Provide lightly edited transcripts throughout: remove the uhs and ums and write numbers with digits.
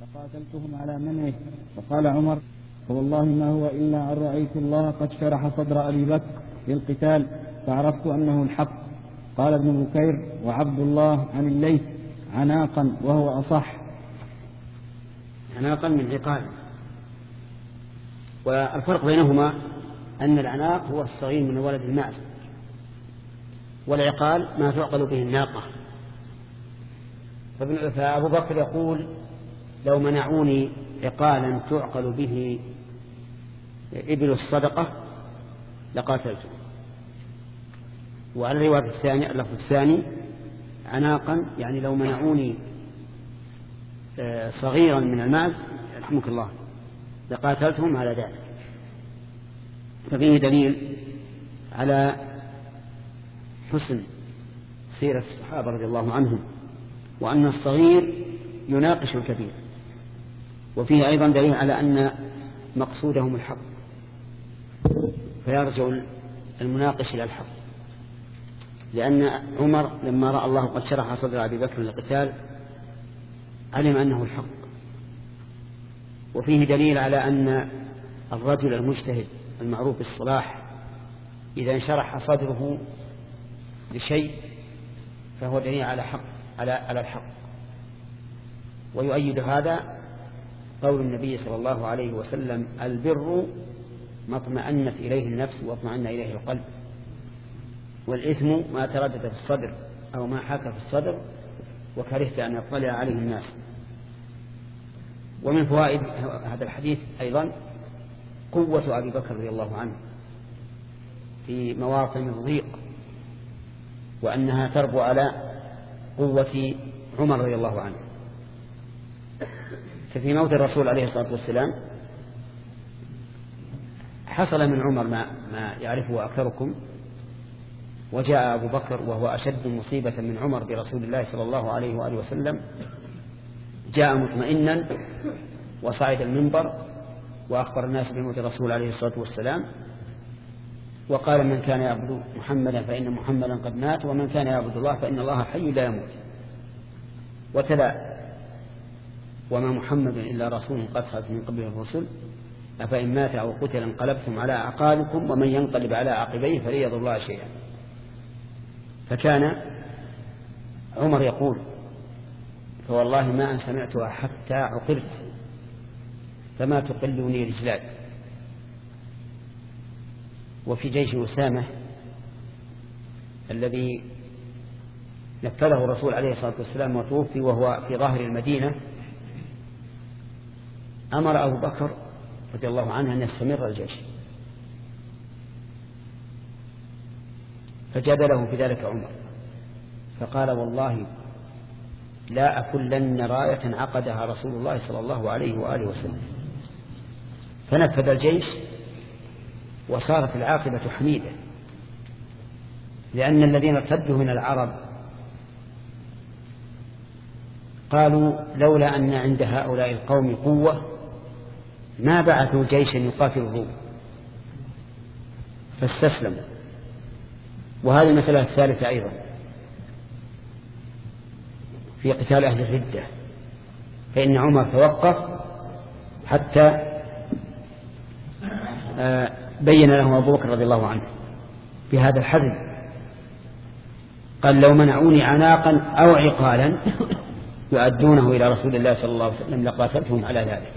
فقاتلتهم على منعه. فقال عمر: فوالله ما هو إلا أن رأيت الله قد شرح صدر أبي بكر للقتال فعرفت أنه الحق. قال ابن بكير وعبد الله عن الليث: عناقا، وهو أصح. عناقا من عقال. والفرق بينهما أن العناق هو الصغير من ولد المعز، والعقال ما تعقل به الناقة. فأبو بكر يقول: لو منعوني عقالا تعقل به إبل الصدقة لقاتلته. وعلى الرواية الثانية اللفظ الثاني عناقا، يعني لو منعوني صغيرا من المعز رحمك الله لقاتلتهم على ذلك. ففيه دليل على حسن سيرة الصحابة رضي الله عنهم، وأن الصغير يناقش الكبير. وفيه أيضا دليل على أن مقصودهم الحق، فيرجع المناقش إلى الحق، لأن عمر لما رأى الله قد شرح صدر أبي بكر للقتال علم أنه الحق. وفيه دليل على أن الرجل المجتهد المعروف بالصلاح إذا انشرح صدره لشيء فهو دليل على الحق. ويؤيد هذا قول النبي صلى الله عليه وسلم: البر ما اطمأنت إليه النفس واطمأن إليه القلب، والإثم ما تردد في الصدر أو ما حاك في الصدر وكرهت أن يطلع عليه الناس. ومن فوائد هذا الحديث أيضا قوة أبي بكر رضي الله عنه في مواطن الضيق، وأنها تربو على قوة عمر رضي الله عنه. ففي موت الرسول عليه الصلاة والسلام حصل من عمر ما يعرفه أكثركم، وجاء أبو بكر وهو أشد مصيبة من عمر برسول الله صلى الله عليه وآله وسلم، جاء مطمئنا وصعد المنبر وأخبر الناس بموت الرسول عليه الصلاة والسلام، وقال: من كان يعبد محمدا فإن محمدا قد مات، ومن كان يعبد الله فإن الله حي لا يموت. وتلا: وما محمد إلا رسول قد خلت من قبله الرسل أفإن مات أو قتل انقلبتم على أعقابكم ومن ينقلب على عقبيه فلن يضر الله شيئا. فكان عمر يقول: فوالله ما أن سمعتها حتى عقرت فما تقلني رجلاي. وفي جيش أسامة الذي نفذه الرسول عليه الصلاة والسلام وتوفي وهو في ظاهر المدينة، أمر أبو بكر رضي الله عنه أن يستمر الجيش، فجادله في ذلك عمر فقال: والله لا أكلن راية عقدها رسول الله صلى الله عليه وآله وسلم. فنفذ الجيش وصارت العاقبة حميدة، لأن الذين ارتدوا من العرب قالوا: لولا أن عند هؤلاء القوم قوة ما بعثوا جيشا يقاتل الروم، فاستسلموا. وهذه المسألة الثالثة أيضا في قتال أهل الردة، فإن عمر توقف حتى بين له أبو بكر رضي الله عنه بهذا الحزم، قال: لو منعوني عناقا أو عقالا يؤدونه إلى رسول الله صلى الله عليه وسلم لقاتلتهم على ذلك.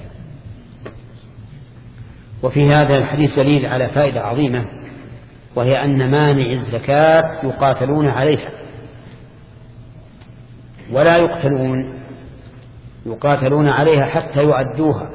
وفي هذا الحديث دليل على فائدة عظيمة، وهي أن مانع الزكاة يقاتلون عليها ولا يقاتلون عليها حتى يؤدوها،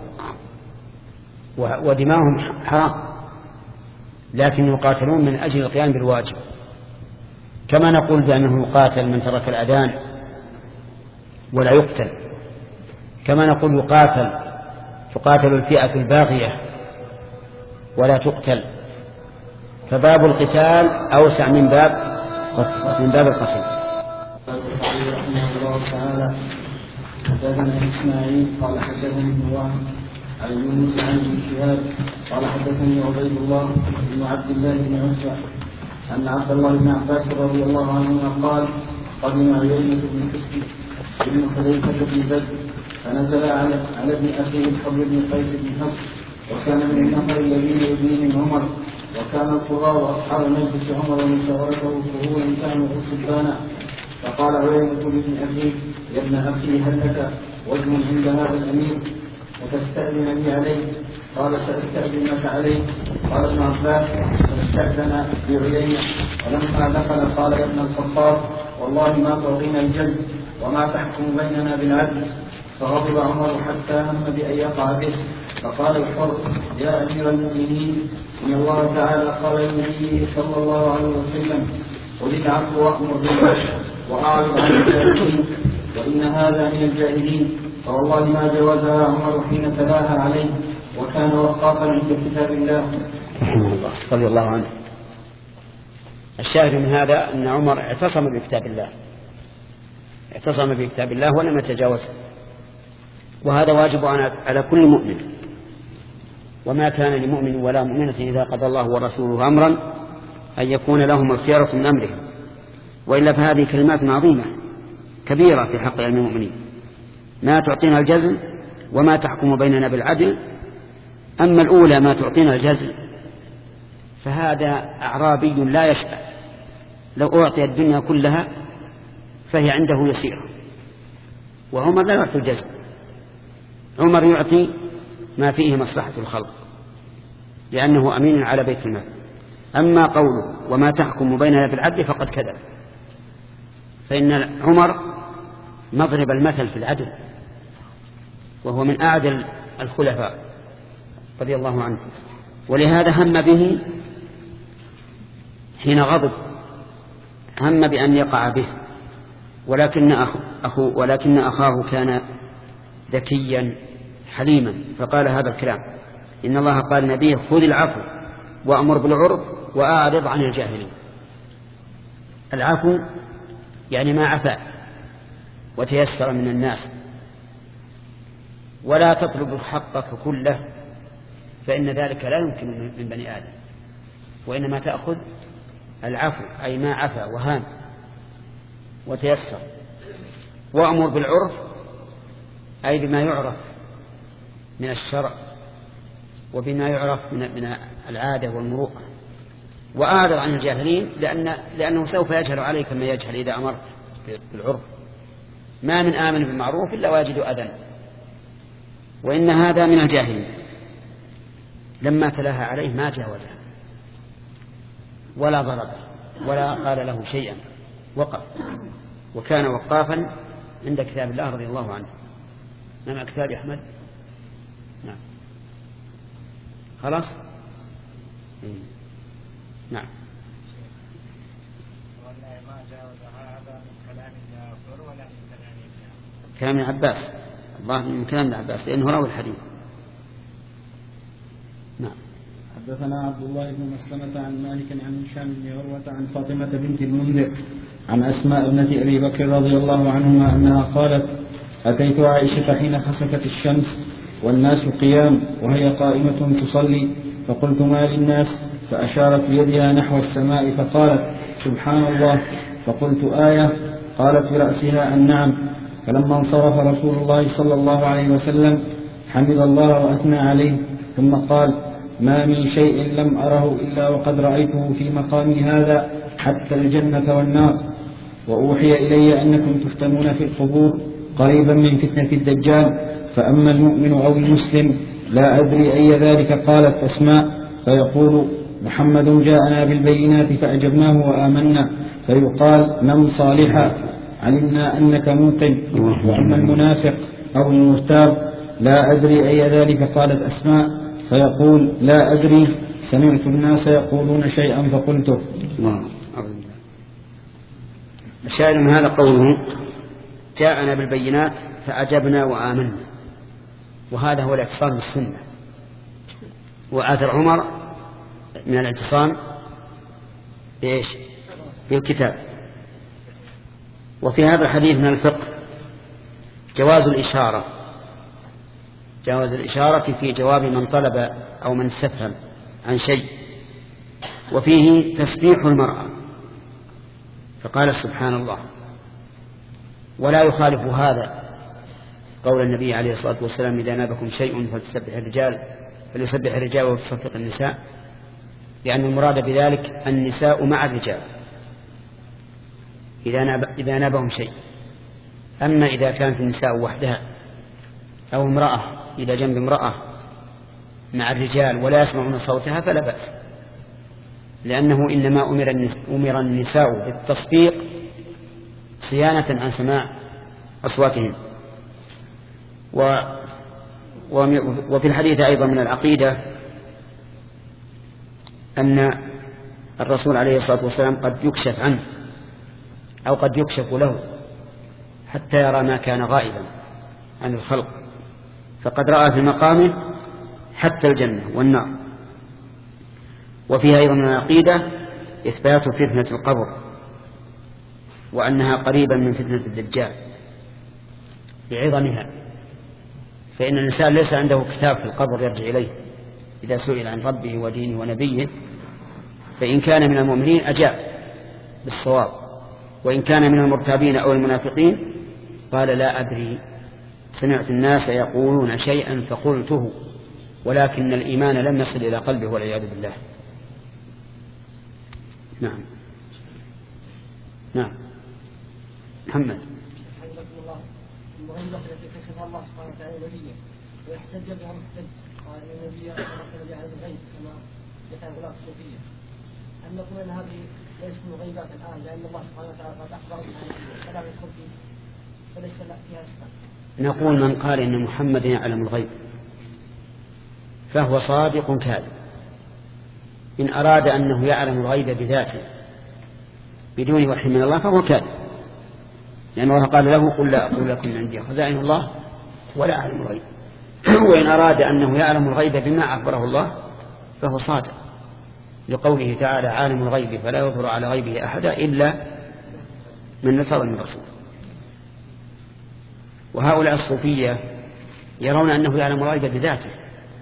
ودماؤهم حرام، لكن يقاتلون من أجل القيام بالواجب، كما نقول بأنه يقاتل من ترك الأذان ولا يقتل، كما نقول تقاتل الفئة الباغية ولا تقتل. فباب القتال أوسع من باب القتل. رحمه الله تعالى: حدثنا إسماعيل قال حدثني ابن وهب عن يونس عن ابن شهاب قال حدثني عبيد الله بن عبد الله بن عتبة أن عبد الله بن عباس رضي الله عنهما قال: قدم عيينة بن حسن بن حذيفة بن بدر فنزل على ابن أخيه الحر بن قيس بن حفص، وكان من النفر الذين يدينهم عمر، وكان القضاء وأصحاب مجلس عمر ومشاورته فهولا كانوا سبانا. فقال عيينة لابن أخيه: يا ابن أخي هل لك وجه عند هذا الأمير وتستأذنني عليه؟ قال: سأستأذنك عليه. قال ابن عباس: فاستأذن بعيينة، ولما دخل قال: يا ابن الخطاب، والله ما تعطينا الجلد وما تحكم بيننا بالعدل. فغضب عمر حتى هم بأن يقع به، فقال الحر: يا أمير المؤمنين، إن الله تعالى قال لنبيه صلى الله عليه وسلم: خذ العفو وأمر بالعدل وأعرض عن الجاهلين، وإن هذا من الجاهلين. فوالله ما جوزها عمر حين تلاها عليه، وكان وقافا عند كتاب الله رضي الله عنه. الشاهد من هذا أن عمر اعتصم بكتاب الله، اعتصم بكتاب الله ولم يتجاوزه، وهذا واجب على كل مؤمن. وما كان لمؤمن ولا مؤمنة إذا قضى الله ورسوله أمرا أن يكون لهم الخيرة من أمرهم، وإلا فهذه كلمات عظيمة كبيرة في حق المؤمنين. ما تعطينا الجزل وما تحكم بيننا بالعدل. أما الأولى ما تعطينا الجزل فهذا أعرابي لا يشبع، لو أعطي الدنيا كلها فهي عنده يسيرة. وعمر لا يعطي الجزل، عمر يعطي ما فيه مصلحة الخلق لأنه أمين على بيت المال. أما قوله وما تحكم بيننا بالعدل فقد كذب، فإن عمر مضرب المثل في العدل، وهو من أعدل الخلفاء رضي الله عنه. ولهذا هم به حين غضب، هم بأن يقع به، ولكن أخاه كان ذكيا حليما فقال هذا الكلام. إن الله قال نبيه: خذ العفو وأمر بالعرف وأعرض عن الجاهلين. العفو يعني ما عفا وتيسر من الناس، ولا تطلب حقك كله فإن ذلك لا يمكن من بني آدم، وإنما تأخذ العفو أي ما عفا وهان وتيسر. وأمر بالعرف أي بما يعرف من الشرع وبما يعرف من العادة والمروءة. وأعرض عن الجاهلين لأنه سوف يجهل عليك ما يجهل إذا أمرت بالعرف. ما من آمن بالمعروف إلا واجد أذى، وإن هذا من الجاهلين. لما تلاها عليه ما جاوزها ولا ضربه ولا قال له شيئا، وقف وكان وقافا عند كتاب الله رضي الله عنه. نعم كتاب أحمد. نعم خلاص. نعم. كلام ابن عباس، الله من كلام ابن عباس لأنه راوي الحديث. نعم. حدثنا عبد الله بن مسلمة عن مالك عن هشام بن عروة عن فاطمة بنت المنذر عن أسماء ابنة أبي بكر رضي الله عنهما أنها قالت: أتيت عائشة حين خسفت الشمس والناس قيام وهي قائمة تصلي، فقلت: ما للناس؟ فأشارت بيدها نحو السماء فقالت: سبحان الله. فقلت: آية؟ قالت برأسها: النعم. فلما انصرف رسول الله صلى الله عليه وسلم حمد الله وأثنى عليه، ثم قال: ما من شيء لم أره إلا وقد رأيته في مقامي هذا حتى الجنة والنار. وأوحي إلي أنكم تفتنون في القبور قريبا من فتنة الدجال، فأما المؤمن أو المسلم لا أدري أي ذلك. قالت أسماء: فيقول: محمد جاءنا بالبينات فأجبناه وآمنا، فيقال: نم صالحا علمنا أنك موقن. وأما المنافق أو المرتاب لا أدري أي ذلك. قالت أسماء: فيقول: لا أدري، سمعت الناس يقولون شيئا فقلته. الشاهد من هذا قوله: جاءنا بالبينات فأجبنا وآمنا، وهذا هو الاعتصام بالسنة. وآثر عمر من الاعتصام بإيش؟ بالكتاب. وفي هذا الحديث من الفقه جواز الإشارة في جواب من طلب أو من استفهم عن شيء، وفيه تسبيح المرأة، فقال: سبحان الله. ولا يخالف هذا قول النبي عليه الصلاة والسلام إذا نابكم شيء فليسبح الرجال وتصفق النساء، لأن المراد بذلك النساء مع الرجال إذا نابهم شيء. أما إذا كانت النساء وحدها أو امرأة إلى جنب امرأة مع الرجال ولا يسمعون صوتها فلا بأس، لأنه إنما أمر النساء بالتصفيق صيانة عن سماع أصواتهم. وفي الحديث أيضا من العقيدة أن الرسول عليه الصلاة والسلام قد يكشف عنه أو قد يكشف له حتى يرى ما كان غائبا عن الخلق، فقد رأى في مقامه حتى الجنة والنار. وفيها أيضا من العقيدة إثبات فتنة القبر، وأنها قريبا من فتنة الدجال بعظمها، فإن الإنسان ليس عنده كتاب في القبر يرجع إليه إذا سئل عن ربه ودينه ونبيه، فإن كان من المؤمنين أجاب بالصواب، وإن كان من المرتابين أو المنافقين قال لا أدري، سمعت الناس يقولون شيئا فقلته، ولكن الإيمان لم يصل إلى قلبه والعياذ بالله. نعم نعم محمد. المغيبة التي كشفها الله سبحانه وتعالى نبيه ويحتج بها محتج، قال ان النبي ارسل بعلم الغيب كما يفعل غلاة الصوفية. هل نقول ان هذه ليست مغيبات الان لان الله سبحانه وتعالى قد اخبر بها فلا يدخل فيه فليس فيها اسلام؟ نقول من قال ان محمد يعلم الغيب فهو صادق كاذب. إن أراد أنه يعلم الغيب بذاته بدون وحي من الله فهو كاذب، لأن الله قال له قل لا أقول لكم عندي خزائن الله ولا أعلم الغيب. وإن أراد أنه يعلم الغيب بما أخبره الله فهو صادق، لقوله تعالى عالم الغيب فلا يظهر على غيبه أحدا إلا من نصر من رسول. وهؤلاء الصوفية يرون أنه يعلم الغيب بذاته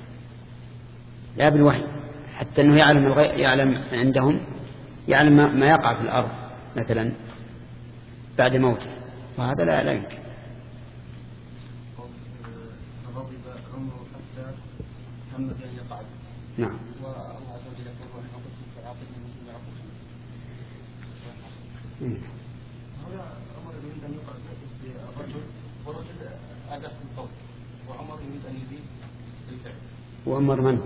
لا بالوحي، حتى أنه يعلم عندهم يعلم ما يقع في الأرض مثلا بعد موته، وهذا لا يمكن. غضب عمره حتى همت أن يقع. نعم. والله عز وجل يقول ونحن قلت فعاقبنا مثل عقوبة. هذا عمر يريد أن يقع بالرجل ورجل أداة القول، وعمر يريد أن يزيد بالفعل. وعمر من؟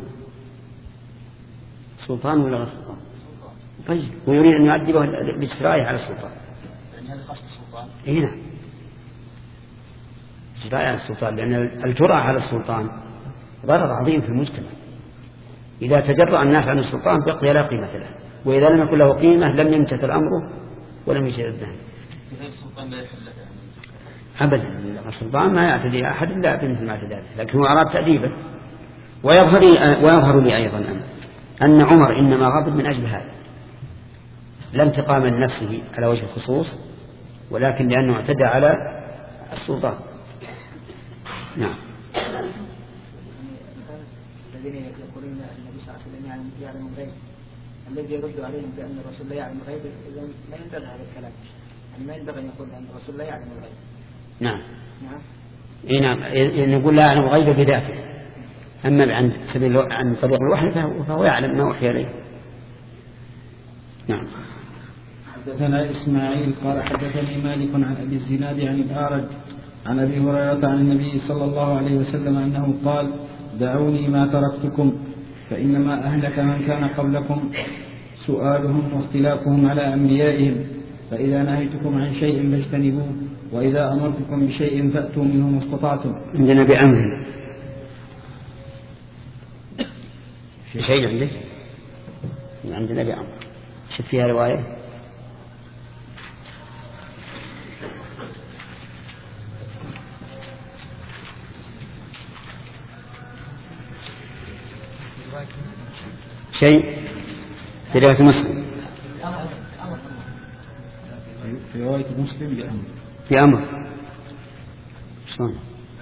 سلطان ولا غير سلطان؟ طيب، ويريد أن يعذبه باجترائه على السلطان. يعني هذا خاص بالسلطان؟ إيه نعم، اجتراء على السلطان، لأن الجرأة على السلطان ضرر عظيم في المجتمع. إذا تجرأ الناس عن السلطان بقي لا قيمة له، وإذا لم يكن له قيمة لم يمتثل أمره ولم يجد الذهن. السلطان لا يحل له أبدا، السلطان ما يعتدي أحد إلا بمثل ما اعتدى، لكن هو أراد تأديبه. ويظهر لي أيضا أن عمر إنما غضب من أجل هذا، لا انتقام لنفسه على وجه الخصوص، ولكن لأنه اعتدى على السلطان. نعم. الذين يقولون أن النبي صلى الله عليه وسلم يعلم الغيب، الذي يرد عليهم بأن الرسول لا يعلم الغيب، إذا لا ينبغي هذا الكلام، يعني ما ينبغي أن يقول أن الرسول لا يعلم الغيب. نعم. نعم. إيه نعم، نقول لا يعلم الغيب بذاته، أما عن طريق الوحي فهو يعلم ما وحي إليه. نعم. حدثنا إسماعيل قال حدثني مالك عن أبي الزناد عن الأعرج عن أبي هريرة عن النبي صلى الله عليه وسلم أنه قال دعوني ما تركتكم فإنما أهلك من كان قبلكم سؤالهم واختلافهم على أنبيائهم، فإذا نهيتكم عن شيء فاجتنبوه، وإذا أمرتكم بشيء فأتوا منه ما استطعتم. عندنا بأمر في شيء عندك؟ عندنا بأمر. شوف فيها رواية. شيء في رواية مسلم، في رواية مسلم بأمر. في أمر شلون؟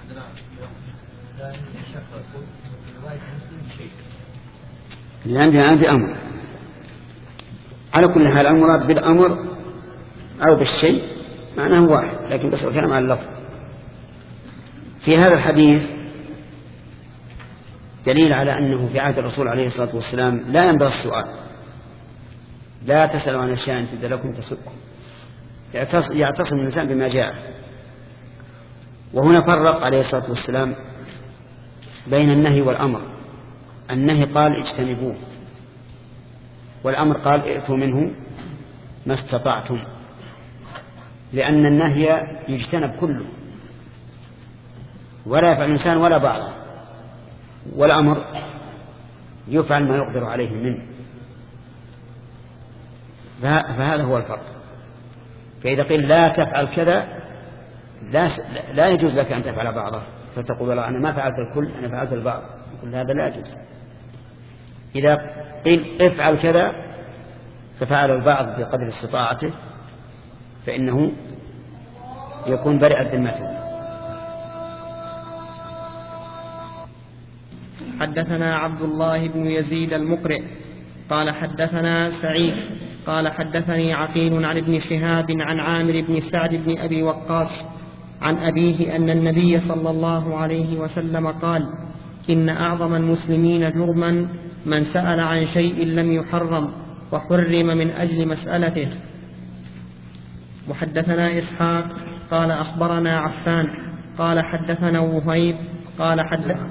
اللي عندنا بأمر. على كل حال المراد بالأمر أو بالشيء معناه واحد، لكن بس الكلام على اللفظ. في هذا الحديث دليل على أنه في عهد الرسول عليه الصلاة والسلام لا ينبغي السؤال، لا تسألوا عن أشياء تبدأ لكم تسؤكم، يعتصم الإنسان بما جاء. وهنا فرق عليه الصلاة والسلام بين النهي والأمر. النهي قال اجتنبوه، والأمر قال ائتوا منه ما استطعتم، لأن النهي يجتنب كله ولا يفعل الإنسان ولا بعضه، والأمر يفعل ما يقدر عليه منه. فهذا هو الفرق. فإذا قيل لا تفعل كذا لا يجوز لك أن تفعل بعضه، فتقول والله أنا ما فعلت الكل، أنا فعلت البعض، كل هذا لا يجوز. إذا قيل افعل كذا ففعل البعض بقدر استطاعته فإنه يكون برئ ذمته. حدثنا عبد الله بن يزيد المقرئ قال حدثنا سعيد قال حدثني عقيل عن ابن شهاب عن عامر بن سعد بن أبي وقاص عن أبيه أن النبي صلى الله عليه وسلم قال: إن أعظم المسلمين جرما من سأل عن شيء لم يحرم وحرم من أجل مسألته. وحدثنا إسحاق قال أخبرنا عفان قال حدثنا وهيب قال حدثنا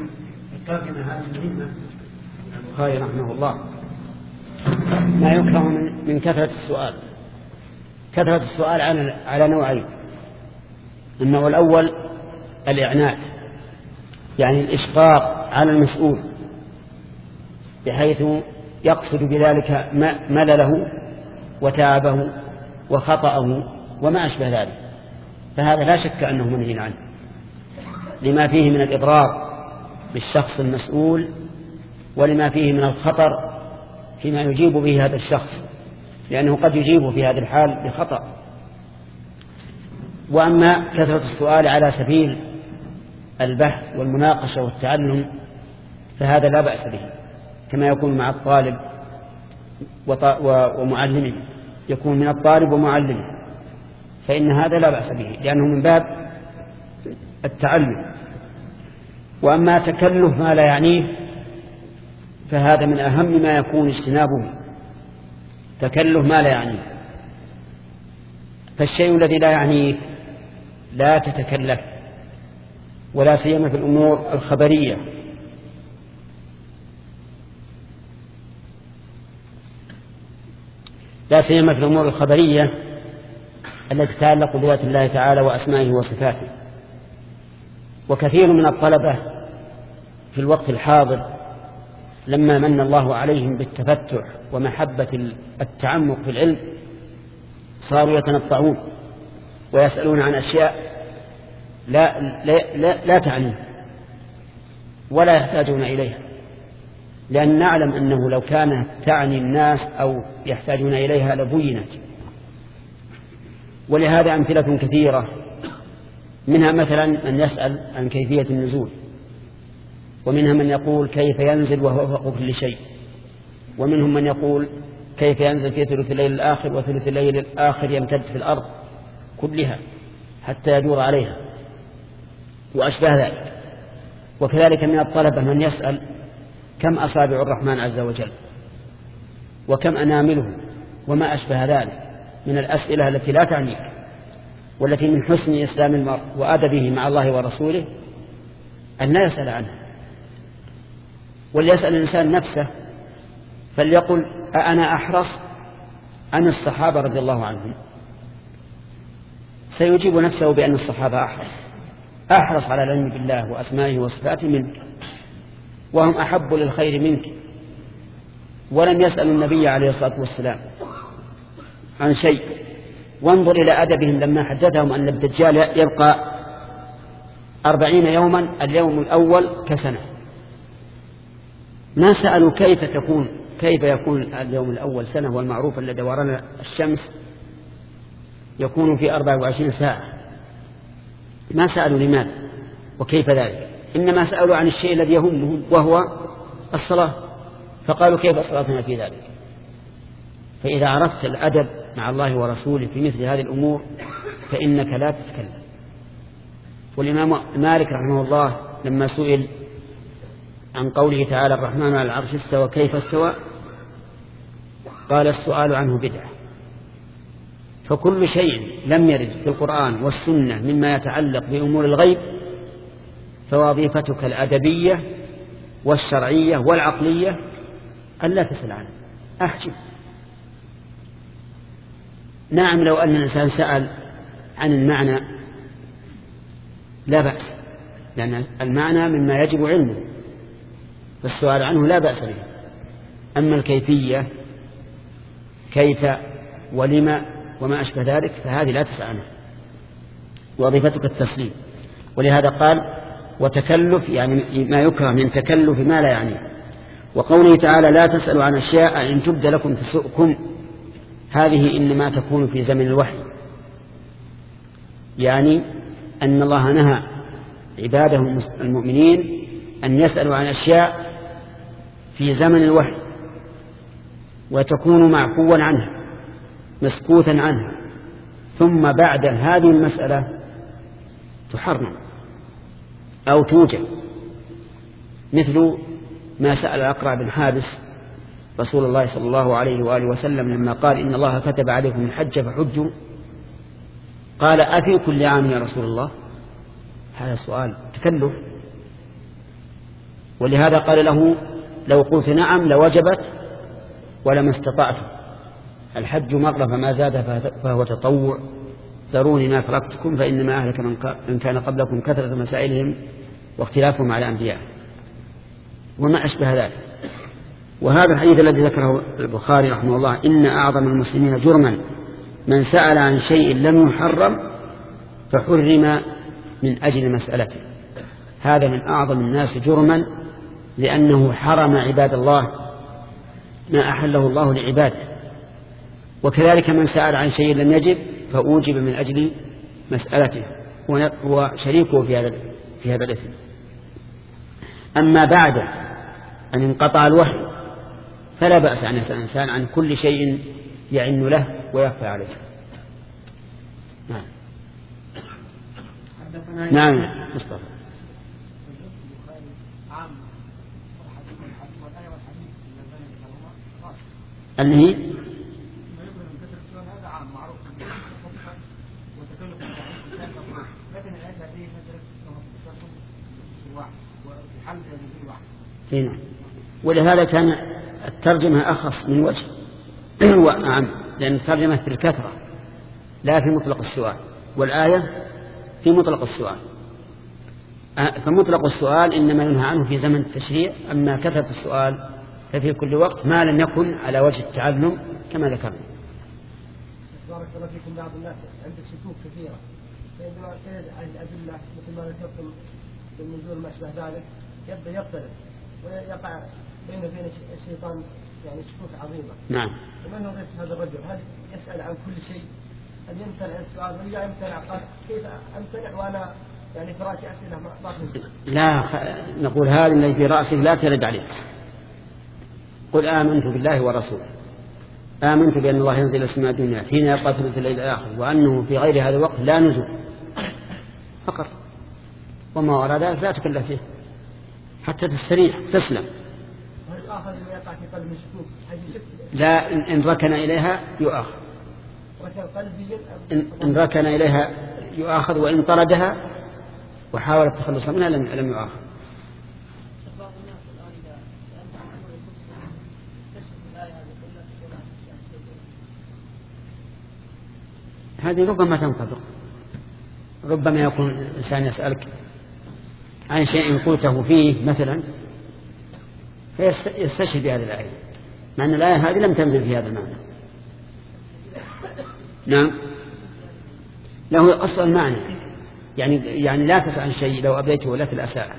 البخاري رحمه الله ما يكره من كثرة السؤال. كثرة السؤال على نوعين: النوع الأول الإعنات، يعني الإشفاق على المسؤول بحيث يقصد بذلك ملله وتعبه وخطأه وما أشبه ذلك، فهذا لا شك أنه منهي عنه لما فيه من الإضرار بالشخص المسؤول ولما فيه من الخطر فيما يجيب به هذا الشخص، لأنه قد يجيبه في هذه الحال بخطأ. وأما كثرة السؤال على سبيل البحث والمناقشة والتعلم فهذا لا بأس به، كما يكون مع الطالب ومعلمه، يكون من الطالب ومعلمه، فإن هذا لا بأس به لأنه من باب التعلم. وأما تكلف ما لا يعنيه فهذا من أهم ما يكون اجتنابه، تكلف ما لا يعنيه. فالشيء الذي لا يعنيه لا تتكلف، ولا سيما في الأمور الخبرية. لا سيما في الأمور الخبرية التي تتعلق بذات الله تعالى وأسمائه وصفاته. وكثير من الطلبة في الوقت الحاضر لما من الله عليهم بالتفتح ومحبة التعمق في العلم صاروا يتنطعون ويسألون عن أشياء لا تعنيه ولا يحتاجون إليها، لأن نعلم أنه لو كانت تعني الناس أو يحتاجون إليها لبينت. ولهذا أمثلة كثيرة، منها مثلا من يسأل عن كيفية النزول، ومنها من يقول كيف ينزل وهو فوق كل شيء، ومنهم من يقول كيف ينزل في ثلث الليل الآخر وثلث الليل الآخر يمتد في الأرض كلها حتى يدور عليها وأشبه ذلك. وكذلك من الطلبة من يسأل كم أصابع الرحمن عز وجل وكم أنامله وما أشبه ذلك من الأسئلة التي لا تعنيك، والتي من حسن إسلام المرء وأدبه مع الله ورسوله أن لا يسأل عنها. وليسأل الإنسان نفسه فليقل أنا أحرص عن الصحابة رضي الله عنهم، سيجيب نفسه بأن الصحابة أحرص على العلم بالله وأسمائه وصفاته منك، وهم أحب للخير منك. ولم يسأل النبي عليه الصلاة والسلام عن شيء. وانظر إلى أدبهم لما حدثهم أن الدجال يبقى 40 يوما، اليوم الأول كسنة. ما سألوا كيف يكون اليوم الأول سنة، والمعروف الذي دوران الشمس يكون في 24 ساعة. ما سألوا لماذا وكيف ذلك، إنما سألوا عن الشيء الذي يهمهم وهو الصلاة، فقالوا كيف صلاتنا في ذلك. فإذا عرفت الأدب مع الله ورسوله في مثل هذه الأمور فإنك لا تتكلم. والإمام مالك رحمه الله لما سئل عن قوله تعالى الرحمن على العرش استوى كيف استوى قال السؤال عنه بدعة. فكل شيء لم يرد في القرآن والسنة مما يتعلق بأمور الغيب فوظيفتك الأدبية والشرعية والعقلية ألا تسأل عنه، أحجب. نعم لو أن الإنسان سأل عن المعنى لا بأس، لأن المعنى مما يجب علمه فالسؤال عنه لا بأس به. أما الكيفية كيف ولما وما أشبه ذلك فهذه لا تسأل عنها، وظيفتك التسليم. ولهذا قال وتكلف يعني ما يكره من تكلف ما لا يعني. وقوله تعالى لا تسألوا عن أشياء إن تبد لكم تسؤكم، هذه إنما تكون في زمن الوحي، يعني أن الله نهى عباده المؤمنين أن يسألوا عن أشياء في زمن الوحي وتكون معفوا عنها مسكوتا عنها، ثم بعد هذه المسألة تحرم أو توجب، مثل ما سأل الأقرع بن حابس رسول الله صلى الله عليه وآله وسلم لما قال إن الله كتب عليكم الحج فحجوا، قال أفي كل عام يا رسول الله؟ هذا سؤال تكلف. ولهذا قال له لو قلت نعم لوجبت ولما استطعت، الحج مرة فما زاد فهو تطوع، ذروني ما تركتكم فإنما أهلك من كان قبلكم كثرة مسائلهم واختلافهم على أنبياء وما أشبه ذلك. وهذا الحديث الذي ذكره البخاري رحمه الله إن أعظم المسلمين جرما من سأل عن شيء لم يحرم فحرم من أجل مسألته، هذا من أعظم الناس جرما لأنه حرم عباد الله ما أحله الله لعباده. وكذلك من سأل عن شيء لم يجب فأوجب من أجل مسألته وشريكه في هذا الإثم. أما بعد أن انقطع الوحي فلا بأس أن يسأل الإنسان عن كل شيء يعن له ويخفى عليه. نعم مصطفى. النهي هنا. ولهذا كان الترجمة أخص من وجه وأعم، لأن الترجمة في الكثرة لا في مطلق السؤال، والآية في مطلق السؤال. فمطلق السؤال إنما ينهى عنه في زمن التشريع، أما كثرة السؤال ففي كل وقت ما لم يكن على وجه التعلم كما ذكرنا. بارك الله فيكم. بعض الناس عنده شكوك كثيرة، فعندما تجد الأدلة مثل ما ذكرتم بالنزول ما أشبه ذلك يبدأ يضطرب ويقع بينه وبين الشيطان يعني شكوك عظيمة. نعم. ومن وظيفة هذا الرجل؟ هل يسأل عن كل شيء؟ هل يمتنع السؤال ولا يمتنع؟ قال كيف أمتنع وأنا يعني في رأسي أسئلة ما فهمت؟ لا، نقول هذا الذي في رأسك لا ترد عليك. قل آمنت بالله ورسوله، آمنت بأن الله ينزل السماء الدنيا حين يبقى ثلث الليل الآخر وأنه في غير هذا الوقت لا نزول فقط، وما وراء ذلك لا تكلف فيه حتى تستريح تسلم. لا، إن ركن إليها يؤاخذ، إن ركن إليها يؤاخذ، وإن طردها وحاول التخلص منها لم يؤاخذ. هذه ربما تنطبق، ربما يكون الإنسان يسألك عن شيء قلته فيه مثلا فيستشهد بهذه الآية، مع أن الآية هذه لم تنزل في هذا المعنى. نعم، له أصل المعنى، يعني لا تسأل عن شيء لو أبيته ولا في الأساءة.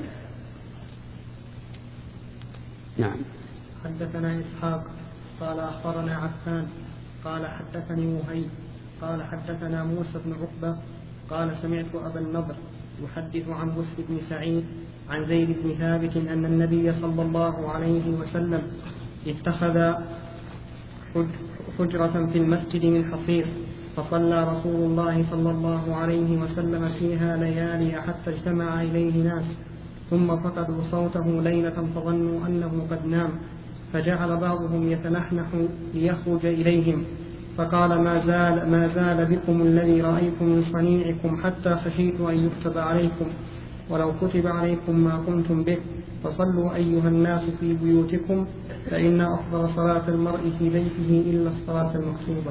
نعم. حدثنا إسحاق قال أخبرنا عفان قال حدثني وهيب قال حدثنا موسى بن عقبة قال سمعت أبا النضر يحدث عن بسر بن سعيد عن زيد بن ثابت أن النبي صلى الله عليه وسلم اتخذ حجرة في المسجد من حصير فصلى رسول الله صلى الله عليه وسلم فيها ليالي حتى اجتمع إليه ناس، ثم فقدوا صوته ليلة فظنوا أنه قد نام، فجعل بعضهم يتنحنح ليخرج إليهم، فقال ما زال بكم الذي رأيكم من صنيعكم حتى خشيت أن يكتب عليكم، ولو كتب عليكم ما قمتم به، فصلوا أيها الناس في بيوتكم، فإن أفضل صلاة المرء في بيته إلا الصلاة المكتوبة.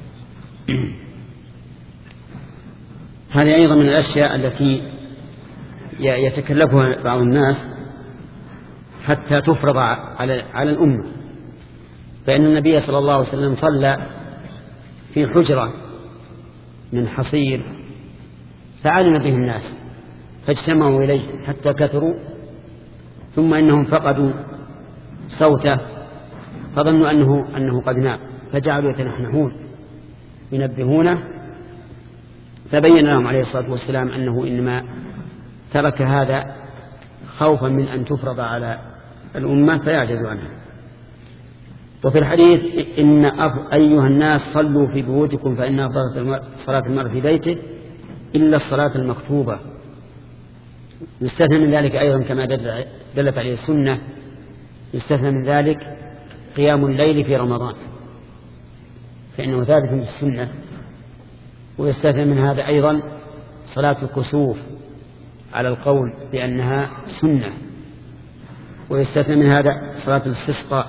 هذه أيضا من الأشياء التي يتكلفها بعض الناس حتى تفرض على الأمة، فإن النبي صلى الله عليه وسلم صلى في حجرة من حصير فعلم به الناس فاجتمعوا إليه حتى كثروا، ثم إنهم فقدوا صوته فظنوا أنه قد نام، فجعلوا يتنحنحون ينبهونه، فبين لهم عليه الصلاة والسلام أنه إنما ترك هذا خوفا من أن تفرض على الأمة فيعجزوا عنها. وفي الحديث إن أيها الناس صلوا في بيوتكم فإن أفضل صلاة المرء في بيته إلا الصلاة المكتوبة. يستثنى من ذلك أيضا كما دلت عليه السنة، يستثنى من ذلك قيام الليل في رمضان فإنه ثابت في السنة. ويستثنى من هذا أيضا صلاة الكسوف على القول بأنها سنة. ويستثنى من هذا صلاة الاستسقاء.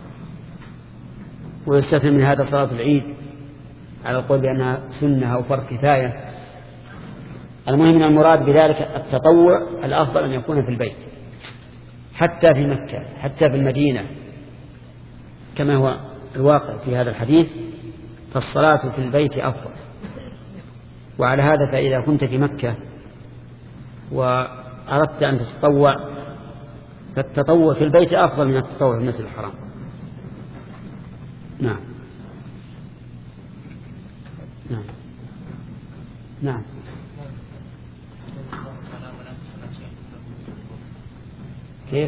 ويستثنى من هذا صلاة العيد على القول بأنها سنة أو فرض كفاية. المهم من المراد بذلك التطوع الأفضل أن يكون في البيت، حتى في مكة حتى في المدينة كما هو الواقع في هذا الحديث، فالصلاة في البيت أفضل. وعلى هذا فإذا كنت في مكة وأردت أن تتطوع فالتطوع في البيت أفضل من التطوع في المسجد الحرام. نعم نعم نعم. كيف؟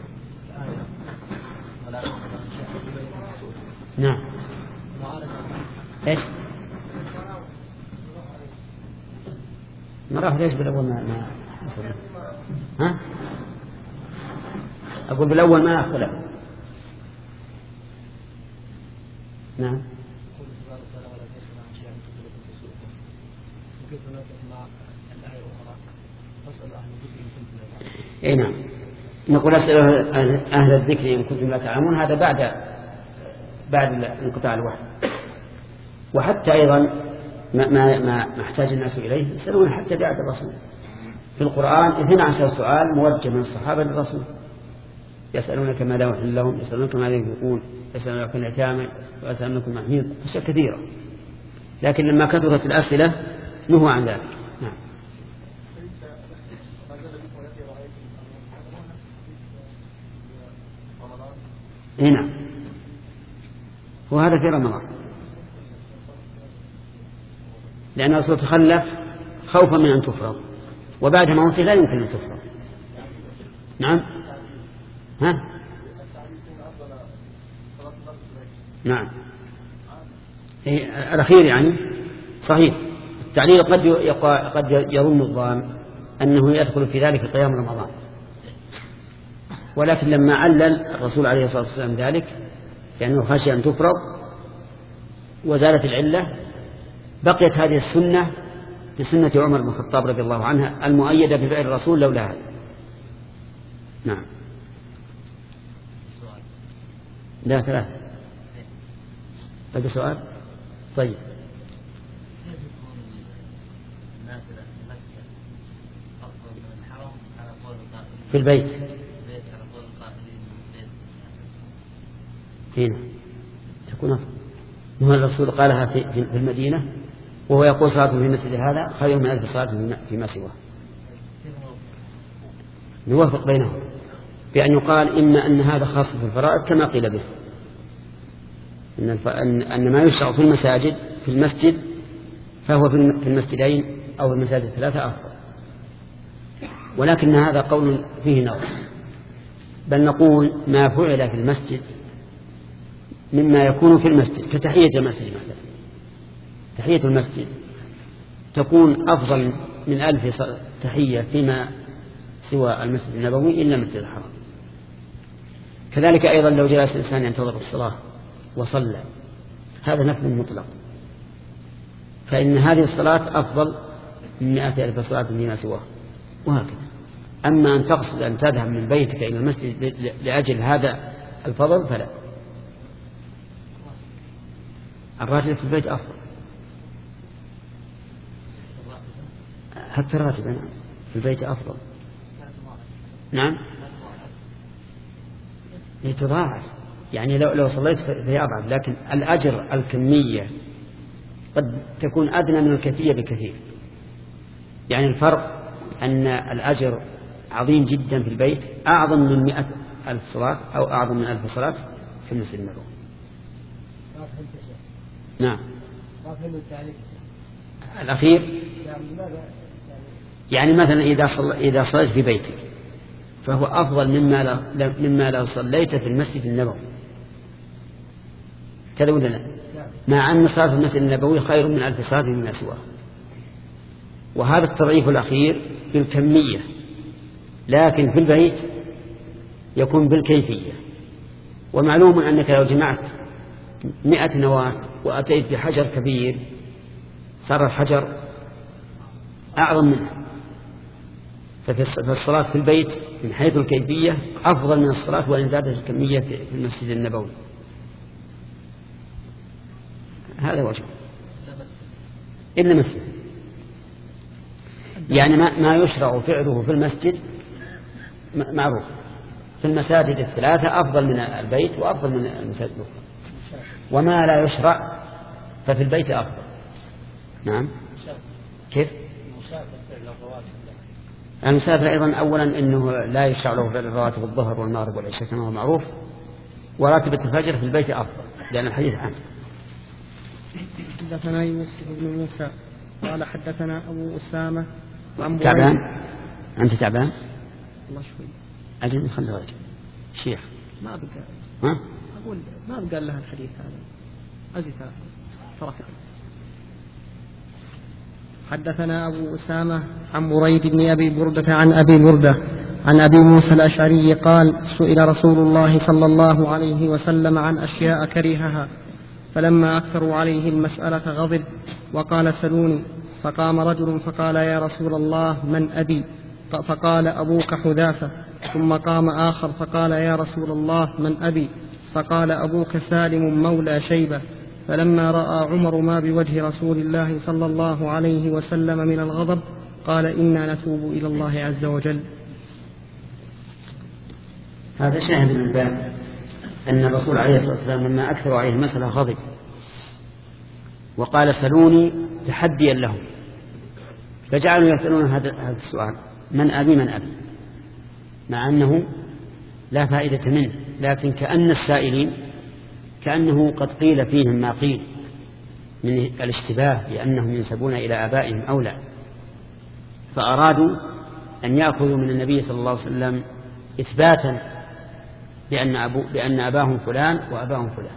نعم. ايش؟ نراه ليش بالأول ما أصلا؟ ها؟ أقول بالأول ما أختلف. نعم. اي نعم. نقول أسأل أهل الذكر إن كنتم لا تعلمون، هذا بعد انقطاع الوحي. وحتى أيضا ما احتاج الناس إليه يسألون حتى بعد الرسول. في القرآن 12 سؤال موجه من الصحابة للرسول، يسألونك ماذا يحل لهم، يسألونك ماذا ينفقون، يسألونك عن اليتامى ويسألونك عن المحيض، أشياء كثيرة. لكن لما كثرت الأسئلة نهوا عن ذلك. نعم. هنا وهذا في رمضان، لأن الرسول تخلف خوفا من أن تفرض، وبعد موته لا يمكن أن تفرض. نعم. ها؟ نعم. الأخير يعني صحيح. التعليل قد يظن الظان أنه يدخل في ذلك قيام رمضان، ولكن لما علل الرسول عليه الصلاة والسلام ذلك لأنه خشي أن تفرض وزالت العلة، بقيت هذه السنة بسنة عمر بن الخطاب رضي الله عنها المؤيدة بفعل الرسول لولا هذا. نعم. لا ثلاثة. بقي سؤال. طيب. في البيت هنا تكون أفضل. الرسول قالها في المدينة وهو يقول صلاة في المسجد هذا خير من 1000 صلاة فيما سواه. نوافق بينهم بأن يقال إما أن هذا خاص في الفرائض كما قيل به، أن ما يشرع في المساجد في المسجد فهو في المسجدين أو في المساجد الثلاثة أفضل، ولكن هذا قول فيه نظر. بل نقول ما فعل في المسجد مما يكون في المسجد كتحية المسجد مثلا تحية المسجد تكون أفضل من 1000 تحية فيما سوى المسجد النبوي إلا المسجد الحرام. كذلك أيضا لو جلس الإنسان ينتظر الصلاة وصلى، هذا نفل مطلق، فإن هذه الصلاة أفضل من 100,000 صلاة فيما سواه، وهكذا. أما أن تقصد أن تذهب من بيتك إلى المسجد لأجل هذا الفضل فلا. الراتب في البيت أفضل، حتى الراتب في البيت أفضل. نعم يتضاعف، يعني لو صليت فهي أضعف، لكن الأجر الكمية قد تكون أدنى من الكيفية بكثير. يعني الفرق أن الأجر عظيم جدا في البيت، أعظم من 100,000 صلاة أو أعظم من 1000 صلاة في المسجد النبوي. نعم الأخير يعني مثلا إذا صليت في بيتك فهو أفضل مما لو صليت في المسجد النبوي، كذا ولا لا؟ مع أن صلاة في المسجد النبوي خير من 1000 صلاة مما سواه. وهذا التضعيف الأخير بالكمية، لكن في البيت يكون بالكيفية. ومعلوم أنك لو جمعت 100 نواة وأتيت بحجر كبير صار الحجر أعظم منه. فالصلاة في البيت من حيث الكيفية أفضل من الصلاة وإن زادت الكمية في المسجد النبوي. هذا وجه إلا مسجد، يعني ما يشرع فعله في المسجد معروف، في المساجد الثلاثة أفضل من البيت وأفضل من المساجد الأخرى، وما لا يشرع ففي البيت أفضل. نعم كيف؟ المسافر أيضا أولا إنه لا يشرع له فعل رواتب الظهر والمغرب والعشاء كما هو معروف، وراتبة الفجر في البيت أفضل لأن الحديث عنه. حدثنا يوسف بن موسى قال حدثنا أبو أسامة عن تعبان؟ أنت تعبان؟ الله شوي أجل خلي رجل شيخ ما بقى ها؟ أقول ما بقى لها الحديث هذا أزيد صراحة. حدثنا أبو أسامة عن بريد بن أبي بردة عن أبي بردة عن أبي موسى الأشعري قال سئل رسول الله صلى الله عليه وسلم عن أشياء كرهها، فلما أكثروا عليه المسألة غضب وقال سلوني، فقام رجل فقال يا رسول الله من أبي؟ فقال أبوك حذافة. ثم قام آخر فقال يا رسول الله من أبي؟ فقال أبوك سالم مولى شيبة. فلما رأى عمر ما بوجه رسول الله صلى الله عليه وسلم من الغضب قال إنا نتوب إلى الله عز وجل. هذا شاهد من الباب أن الرسول عليه الصلاة والسلام لما أكثر عليه المسألة غضب وقال سلوني تحديا لهم، فجعلوا يسألون هذا السؤال من أبي من أبي، مع أنه لا فائدة منه، لكن كأن السائلين كأنه قد قيل فيهم ما قيل من الاشتباه بأنهم ينسبون إلى آبائهم أو لا، فأرادوا أن يأخذوا من النبي صلى الله عليه وسلم إثباتا بأن أباهم فلان وأباهم فلان.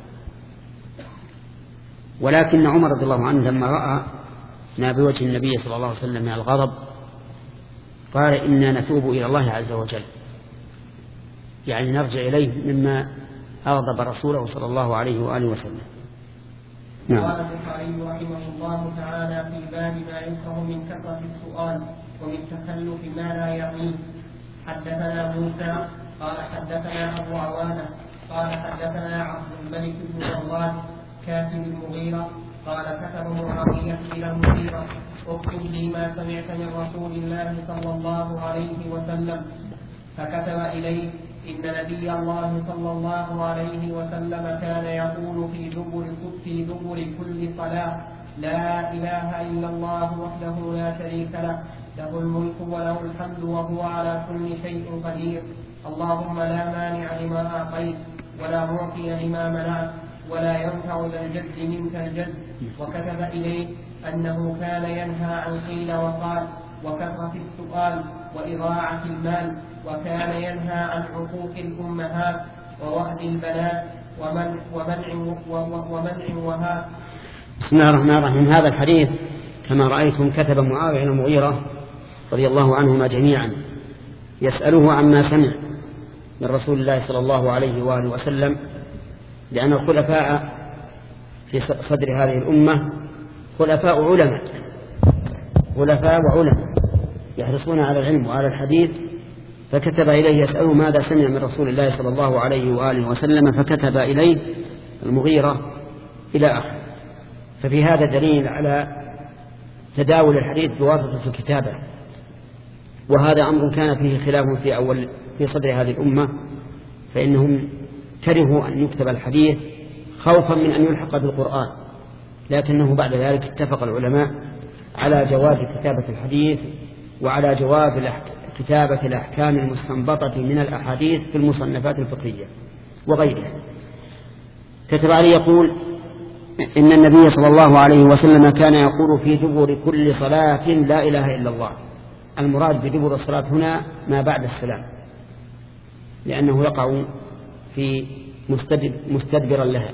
ولكن عمر رضي الله عنه لما رأى ما بوجه النبي صلى الله عليه وسلم من الغضب قال إنا نتوب إلى الله عز وجل، يعني نرجع إليه مما أغضب رسوله صلى الله عليه وآله وسلم. نعم. قال البخاري رحمه الله تعالى في باب ما يكره من كثرة السؤال ومن تكلف ما لا يعنيه. حدثنا موسى قال حدثنا أبو عوانة قال حدثنا عبد الملك بن مروان كاتب المغيرة قال كتب معاوية إلى المغيرة اكتب لي ما سمعت من رسول الله صلى الله عليه وسلم، فكتب إليه إن نبي الله صلى الله عليه وسلم كان يقول في دبر كل صلاة لا إله إلا الله وحده لا شريك له له الملك وله الحمد وهو على كل شيء قدير اللهم لا مانع لما أعطيت ولا معطي لما منعت ولا ينفع ذا الجد منك الجد. وكتب إليه أنه كان ينهى عن قيل وقال وكثرة السؤال وإضاعة المال، وكان ينهى عن عقوق الأمهات ووأد البنات ومنع وهاب بسم الله الرحمن الرحيم. هذا الحديث كما رأيتم كتب معاوية بن المغيرة رضي الله عنهما جميعا يسأله عما سمع من رسول الله صلى الله عليه وآله وسلم، لأن الخلفاء في صدر هذه الأمة خلفاء وعلماء يحرصون على العلم وعلى الحديث، فكتب إليه يسأله ماذا سمع من رسول الله صلى الله عليه وآله وسلم، فكتب إليه المغيرة إلى آخر. ففي هذا دليل على تداول الحديث بواسطة الكتابة، وهذا أمر كان فيه خلاف في صدر هذه الأمة، فإنهم كرهوا أن يكتب الحديث خوفا من أن يلحق بالقرآن، لكنه بعد ذلك اتفق العلماء على جواز كتابة الحديث وعلى جواز كتابة الأحكام المستنبطة من الأحاديث في المصنفات الفقهية وغيرها. كتب علي يقول إن النبي صلى الله عليه وسلم كان يقول في دبر كل صلاة لا إله إلا الله. المراد بدبر الصلاة هنا ما بعد السلام، لأنه يقع في مستدبرا لها.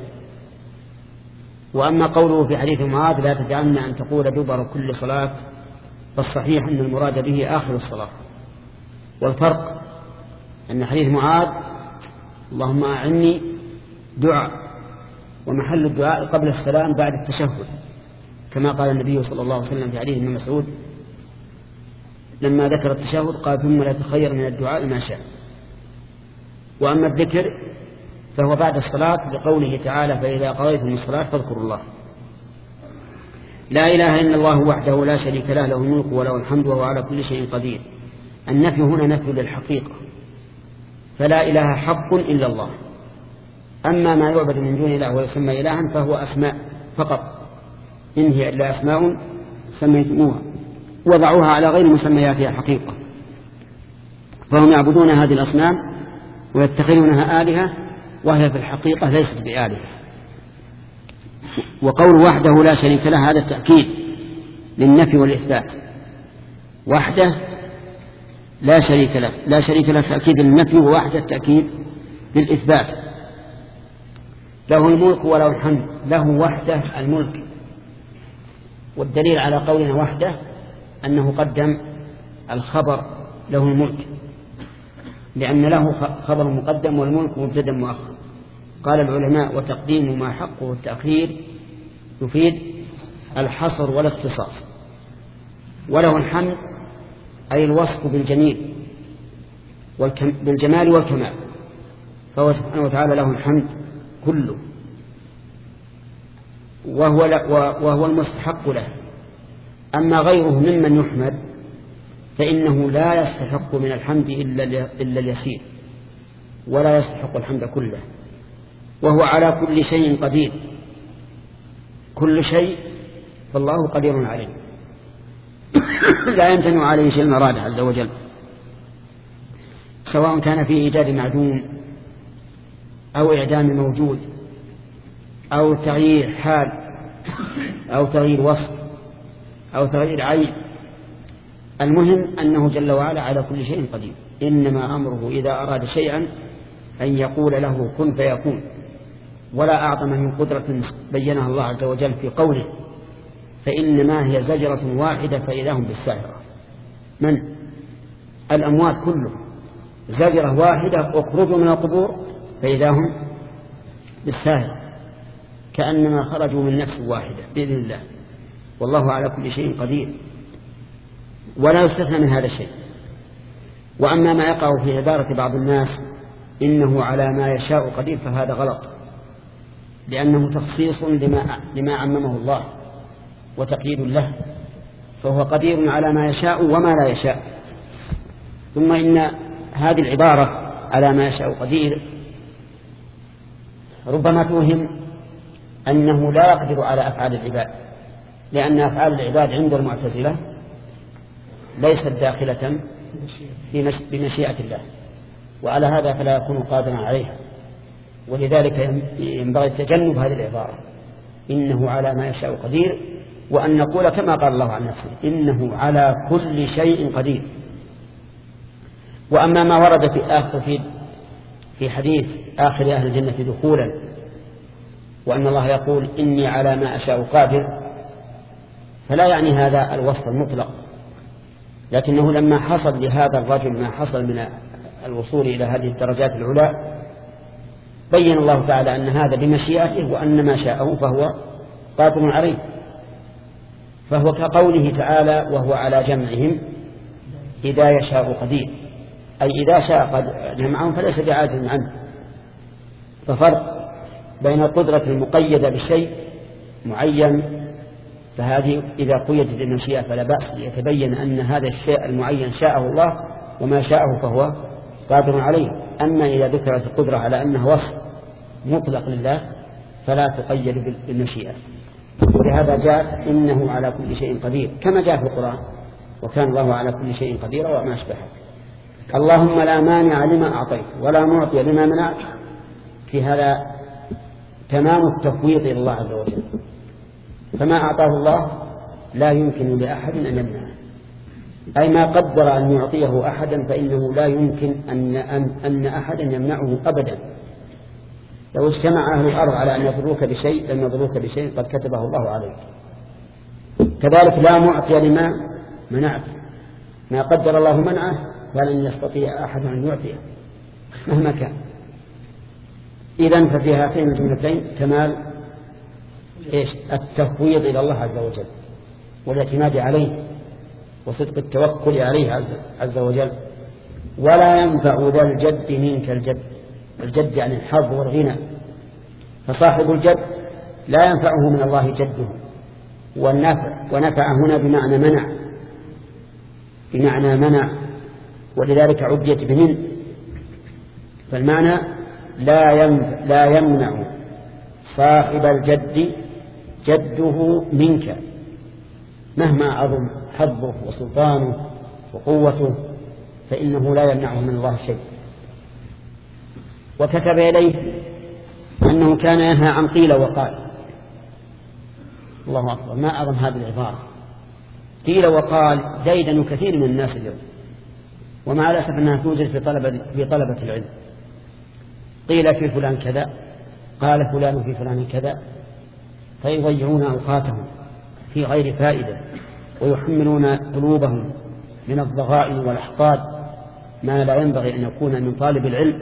وأما قوله في حديث معاذ لا تجعلنا أن تقول دبر كل صلاة، فالصحيح أن المراد به آخر الصلاة. والفرق أن حديث معاذ اللهم أعني دعاء، ومحل الدعاء قبل السلام بعد التشهد، كما قال النبي صلى الله عليه وسلم في حديث ابن مسعود لما ذكر التشهد قال ثم لا تخير من الدعاء ما شاء. وأما الذكر فهو بعد الصلاة لقوله تعالى فإذا قضيتم الصلاة فاذكروا الله. لا إله إلا الله وحده لا شريك له، له الملك وله الحمد وهو على كل شيء قدير. النفي هنا نفي للحقيقة، فلا إله حق إلا الله. أما ما يعبد من دون الله ويسمى إلها فهو أسماء فقط، إن هي إلا أسماء سميتموها وضعوها على غير مسمياتها حقيقة، فهم يعبدون هذه الأصنام ويتخذونها آلهة وهي في الحقيقة ليست بآلهة. وقول وحده لا شريك له هذا التأكيد للنفي والإثبات. وحده لا شريك له، لا شريك له تأكيد للنفي، ووحده التأكيد للإثبات. له الملك وله الحمد، له وحده الملك. والدليل على قولنا وحده أنه قدم الخبر له الملك، لأن له خبر مقدم والملك مبتدأ مؤخر. قال العلماء وتقديم ما حقه التأخير يفيد الحصر والاختصاص. وله الحمد أي الوصف بالجميل بالجمال والكمال، فهو سبحانه وتعالى له الحمد كله، وهو المستحق له. أما غيره ممن يحمد فإنه لا يستحق من الحمد إلا اليسير، ولا يستحق الحمد كله. وهو على كل شيء قدير، كل شيء فالله قدير عليه، لا يمتنع عليه شيء أراد عز وجل، سواء كان في إيجاد معدوم أو إعدام موجود أو تغيير حال أو تغيير وصف أو تغيير عين. المهم أنه جل وعلا على كل شيء قدير. إنما أمره إذا أراد شيئا أن يقول له كن فيكون، ولا أعظم من قدرة بينها الله عز وجل في قوله فإنما هي زجرة واحدة فإذا هم بالساهرة. من الأموات كله زجرة واحدة اخرجوا من القبور فإذا هم بالساهرة، كأنما خرجوا من نفس واحدة بإذن الله. والله على كل شيء قدير، ولا يستثنى من هذا الشيء. وأما ما يقع في عبارة بعض الناس إنه على ما يشاء قدير فهذا غلط، لأنه تخصيص لما عممه الله وتقييد له، فهو قدير على ما يشاء وما لا يشاء. ثم إن هذه العبارة على ما يشاء قدير ربما توهم أنه لا يقدر على أفعال العباد، لأن أفعال العباد عند المعتزلة ليست داخلة بمشيئة الله، وعلى هذا فلا يكون قادرا عليها. ولذلك ينبغي تجنب هذه العبارة إنه على ما يشاء قدير، وأن نقول كما قال الله عن نفسه إنه على كل شيء قدير. وأما ما ورد في حديث آخر أهل الجنة دخولا وأن الله يقول إني على ما أشاء قادر، فلا يعني هذا الوصف المطلق، لكنه لما حصل لهذا الرجل ما حصل من الوصول إلى هذه الدرجات العلى بين الله تعالى أن هذا بمشيئته، وأن ما شاءه فهو قادر عليه. فهو كقوله تعالى وهو على جمعهم إذا يشاء قدير، أي إذا شاء قد جمعهم فليس بعاجز عنه. ففرق بين القدرة المقيدة بشيء معين، فهذه إذا قيدت بالمشيئة فلا بأس، ليتبين أن هذا الشيء المعين شاءه الله وما شاءه فهو قادر عليه. أما إذا ذكرت القدرة على أنه وصف مطلق لله فلا تقيد بالمشيئة. ولهذا جاء إنه على كل شيء قدير كما جاء في القرآن، وكان الله على كل شيء قديرا وما أشبهه. اللهم لا مانع لما أعطيت ولا معطي لما منعت، في هذا تمام التفويض إلى الله عز وجل، فما أعطاه الله لا يمكن لأحد أن يمنعه، أي ما قدر أن يعطيه أحدا فإنه لا يمكن أن أحدا يمنعه أبدا. لو اجتمع أهل الأرض على أن يضروك بشيء لم يضروك بشيء قد كتبه الله عليك. كذلك لا معطي لما منعت، ما قدر الله منعه فلن يستطيع أحد أن يعطيه مهما كان. إذن ففي هاتين الجملتين كمال التفويض إلى الله عز وجل والاعتماد عليه وصدق التوكل عليه عز وجل. ولا ينفع ذا الجد منك الجد يعني الحظ والغنى، فصاحب الجد لا ينفعه من الله جده. ونفع هنا بمعنى منع، ولذلك عديت بمن، فالمعنى لا يمنع صاحب الجد جده منك مهما عظم حظه وسلطانه وقوته، فإنه لا يمنعه من الله شيء. وكتب إليه أنه كان ينهى عن قيل وقال. الله أكبر، ما أعظم هذه العبارة، قيل وقال ديدن كثير من الناس اليوم، ومع الأسف أنها توجد في طلبة العلم. قيل في فلان كذا، قال فلان في فلان كذا، فيضيعون أوقاتهم في غير فائدة، ويحملون قلوبهم من الضغائن والأحقاد ما لا ينبغي أن يكون من طالب العلم،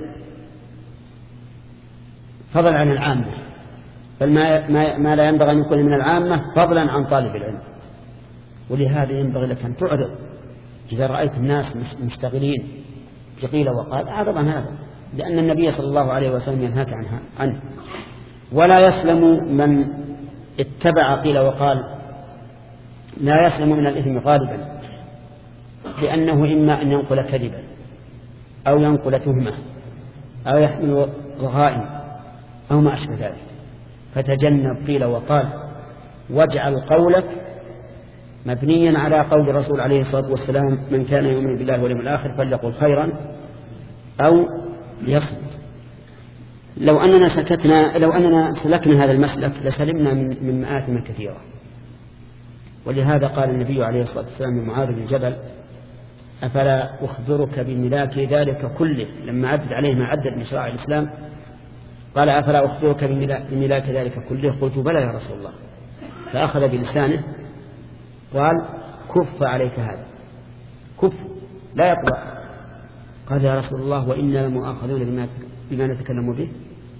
فضلا عن العامة، بل ما لا ينبغي أن يكون من العامة فضلا عن طالب العلم. ولهذا ينبغي لك أن تعرض إذا رأيت الناس مشتغلين بقيل وقال أعرض عن هذا، لأن النبي صلى الله عليه وسلم ينهاك عنه. ولا يسلم من اتبع قيل وقال، لا يسلم من الإثم غالبا، لأنه إما أن ينقل كذبا أو ينقل تهمة أو يحمل ضغائن أو ما أشبه ذلك. فتجنب قيل وقال، واجعل قولك مبنيا على قول الرسول عليه الصلاة والسلام: من كان يؤمن بالله واليوم الآخر فليقل خيرا أو ليصمت. لو أننا سلكنا هذا المسلك لسلمنا من مآثم كثيرة. ولهذا قال النبي عليه الصلاة والسلام لمعاذ بن جبل: أفلا أخبرك بملاك ذلك كله؟ لما عدد عليه ما عدد من شرائع الإسلام قال: أفلا أخبرك بملاك ذلك كله؟ قلت: بلى يا رسول الله. فأخذ بلسانه قال: كف عليك هذا، كف لا يطلع. قال: يا رسول الله وإنا لمؤاخذون بما نتكلم به.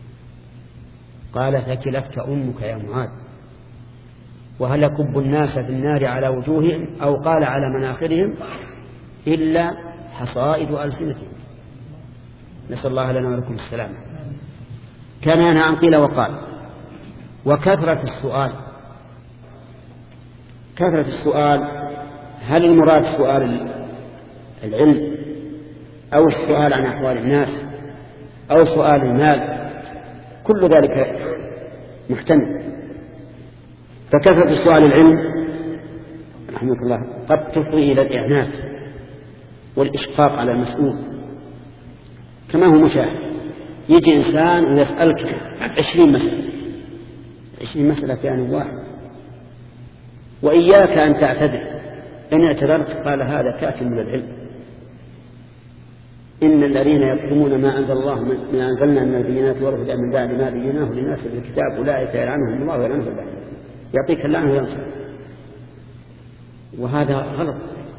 قال: ثكلتك أمك يا معاذ، وهل يكب الناس في النار على وجوههم أو قال على مناخرهم إلا حصائد ألسنتهم. نسأل الله لنا ولكم السلامة. كان ينهى عن قيل وقال. وكثرة السؤال، هل المراد سؤال العلم أو السؤال عن أحوال الناس أو سؤال المال؟ كل ذلك محتمل. فكثرة السؤال العلم رحمه الله قد تفضي إلى الإعنات والإشقاق على المسؤول، كما هو مشاهد. يجي إنسان ويسألك 20 مسألة في آن واحد، وإياك أن تعتذر. إن اعتذرت قال: هذا كاف من العلم. إن الذين يكتمون ما أنزل الله من أنزلنا من البينات والهدى من بعد ما بيناه للناس في الكتاب أولئك يلعنهم الله ويلعنهم الله يعطيك اللعنة وينصر. وهذا غلط.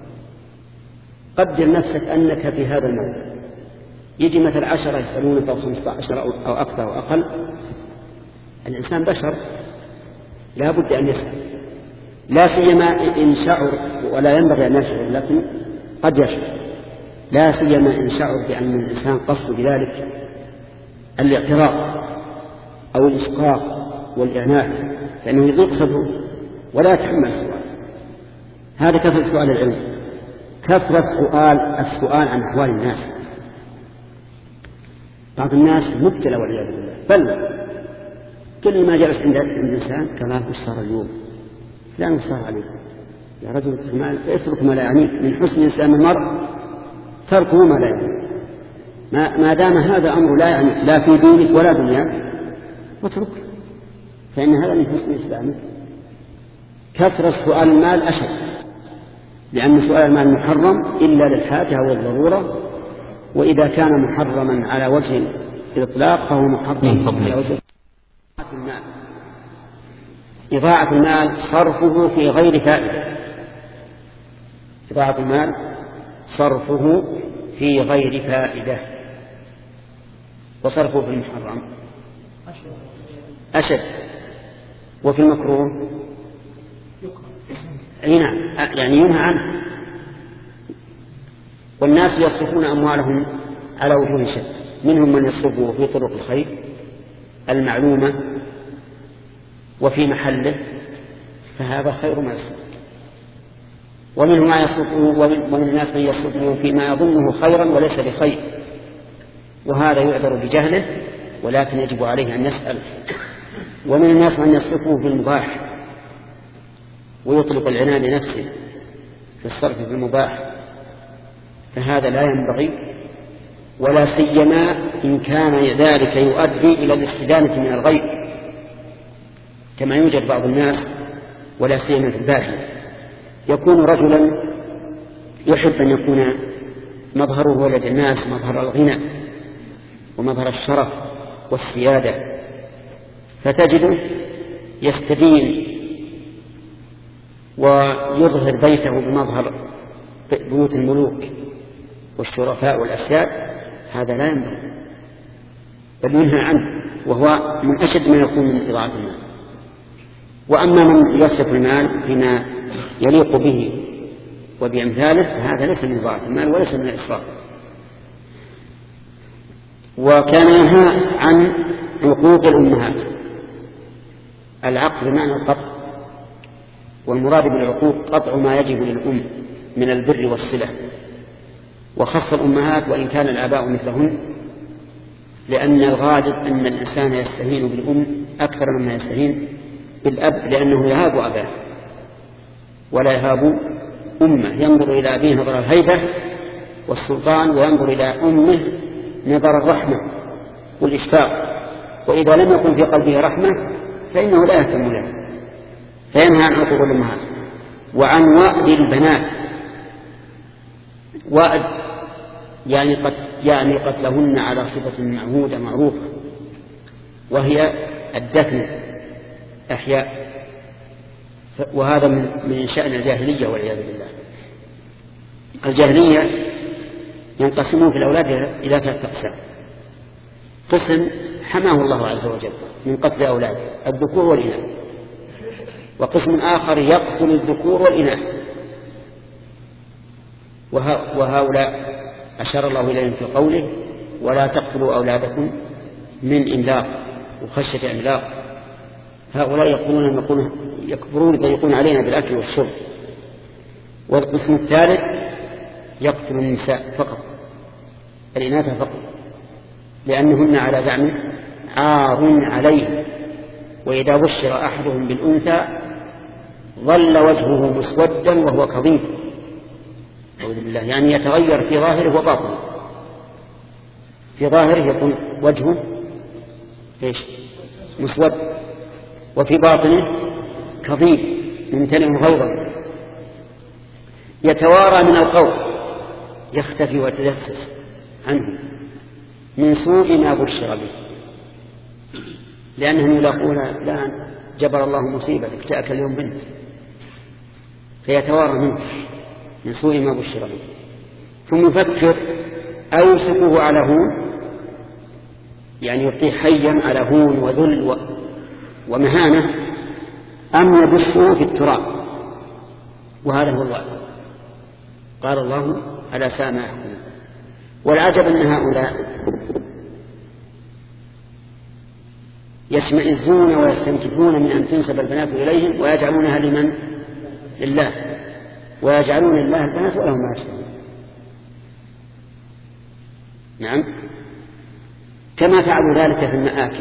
قدر نفسك أنك في هذا الموضوع يجي مثل 10 يسألونك أو 15 أو أكثر أو أقل. الإنسان بشر لا بد أن يسأل، لا سيما إن شعر، ولا ينبغي أن يشعر لكن قد يشعر، لا سيما إن شعر بأن الإنسان قصد بذلك الاعتراض أو الإشقاق والإعنات، فإنه يقصده ولا يتحمل السؤال. هذا كثرة سؤال العلم، كثرة السؤال عن أحوال الناس. بعض الناس مبتلى والعياذ بالله، بل كل ما جلس عند الإنسان كما وش صار اليوم فلان وش صار عليه يا رجل اترك ما لا يعنيك. من حسن إسلام المرء تركه ما لا يعنيك. ما دام هذا أمر لا يعنيك لا في دينك ولا دنياك واترك، فإن هذا من حسن إسلامك. كثرة سؤال المال أشد، لأن سؤال المال محرم إلا للحاجة والضرورة، وإذا كان محرما على وجه الإطلاق فهو محرم على وجه المال. إضاعة المال صرفه في غير فائدة. إضاعة المال صرفه في غير فائدة، وصرفه في المحرم أشد، وفي المكروه يعني ينهى عنه. والناس يصرفون أموالهم على وجوه شتى، منهم من يصرفه في طرق الخير المعلومة وفي محله فهذا خير ما يصرف، ومنهم ما يصرفه ومن الناس من يصرفه فيما يظنه خيرا وليس بخير، وهذا يعذر بجهله ولكن يجب عليه أن يسأل. ومن الناس من يصرفه في المباح ويطلق العنان لنفسه في الصرف في المباح، فهذا لا ينبغي، ولا سيما إن كان ذلك يؤدي إلى الاستدانة من الغير، كما يوجد بعض الناس ولا سيما في الباحث يكون رجلا يحب أن يكون مظهره لدى الناس مظهر الغنى ومظهر الشرف والسيادة، فتجده يستدين ويظهر بيته بمظهر بيوت الملوك والشرفاء والأسياد. هذا لا ينبغي بل ينهى عنه، وهو من أشد ما يكون من إضاعة المال. وأما من يصرف المال فيما يليق به وبأمثاله فهذا ليس من إضاعة المال وليس من الإسراف. وكان ينهى عن عقوق الأمهات. العقد بمعنى القطع، والمراد بالعقوق قطع ما يجب للأم من البر والصلة، وخص الأمهات وإن كان الآباء مثلهن، لأن الغالب أن الإنسان يستهين بالأم أكثر مما يستهين بالأب، لأنه يهاب أباه ولا يهاب أمه. ينظر إلى أبيه نظر الهيبة والسلطان، وينظر إلى أمه نظر الرحمة والإشفاق، وإذا لم يكن في قلبه رحمة فإنه لا يهتم له، فينهى عن عقوق الأمهات. وعن وأد البنات. وأد يعني قتلهن على صفة معهودة معروفة، وهي الدفن أحياء، وهذا من شأن الجاهلية والعياذ بالله. الجاهلية ينقسمون في الأولاد إلى 3 أقسام. قسم حماه الله عز وجل من قتل أولاده الذكور والإناث، وقسم آخر يقتل الذكور والإناث، وهؤلاء أشار الله إليهم في قوله ولا تقتلوا أولادكم من إملاق وخشية إملاق. هؤلاء يكبرون يضيقون علينا بالأكل والشرب. والقسم الثالث يقتل النساء فقط، الإناث فقط، لأنهن على زعمه عار عليه، وإذا بشر أحدهم بالأنثى ظل وجهه مسودا وهو كظيم، أعوذ بالله، يعني يتغير في ظاهره وباطنه. في ظاهره يكون وجهه مسود، وفي باطنه كظيم ممتلئ غيظا، يتوارى من القوم، يختفي ويتجسس عنهم من سوء ما بشر به، لأنهم يلاقون الآن جبر الله مصيبتك جاءك اليوم بنت، فيتوارى منك من سوء ما بشر به، ثم يفكر أو يمسكه على هون، يعني يعطيه حيا على هون وذل ومهانة، أم يدسه في التراب، وهذا هو الواقع. قال الله ألا ساء ما يحكمون. والعجب أن هؤلاء يشمئزون ويستنكفون من أن تنسب البنات إليهم ويجعلونها لمن؟ لله، ويجعلون الله البنات ولهم ما يشتهون. نعم، كما فعلوا ذلك في المآكل،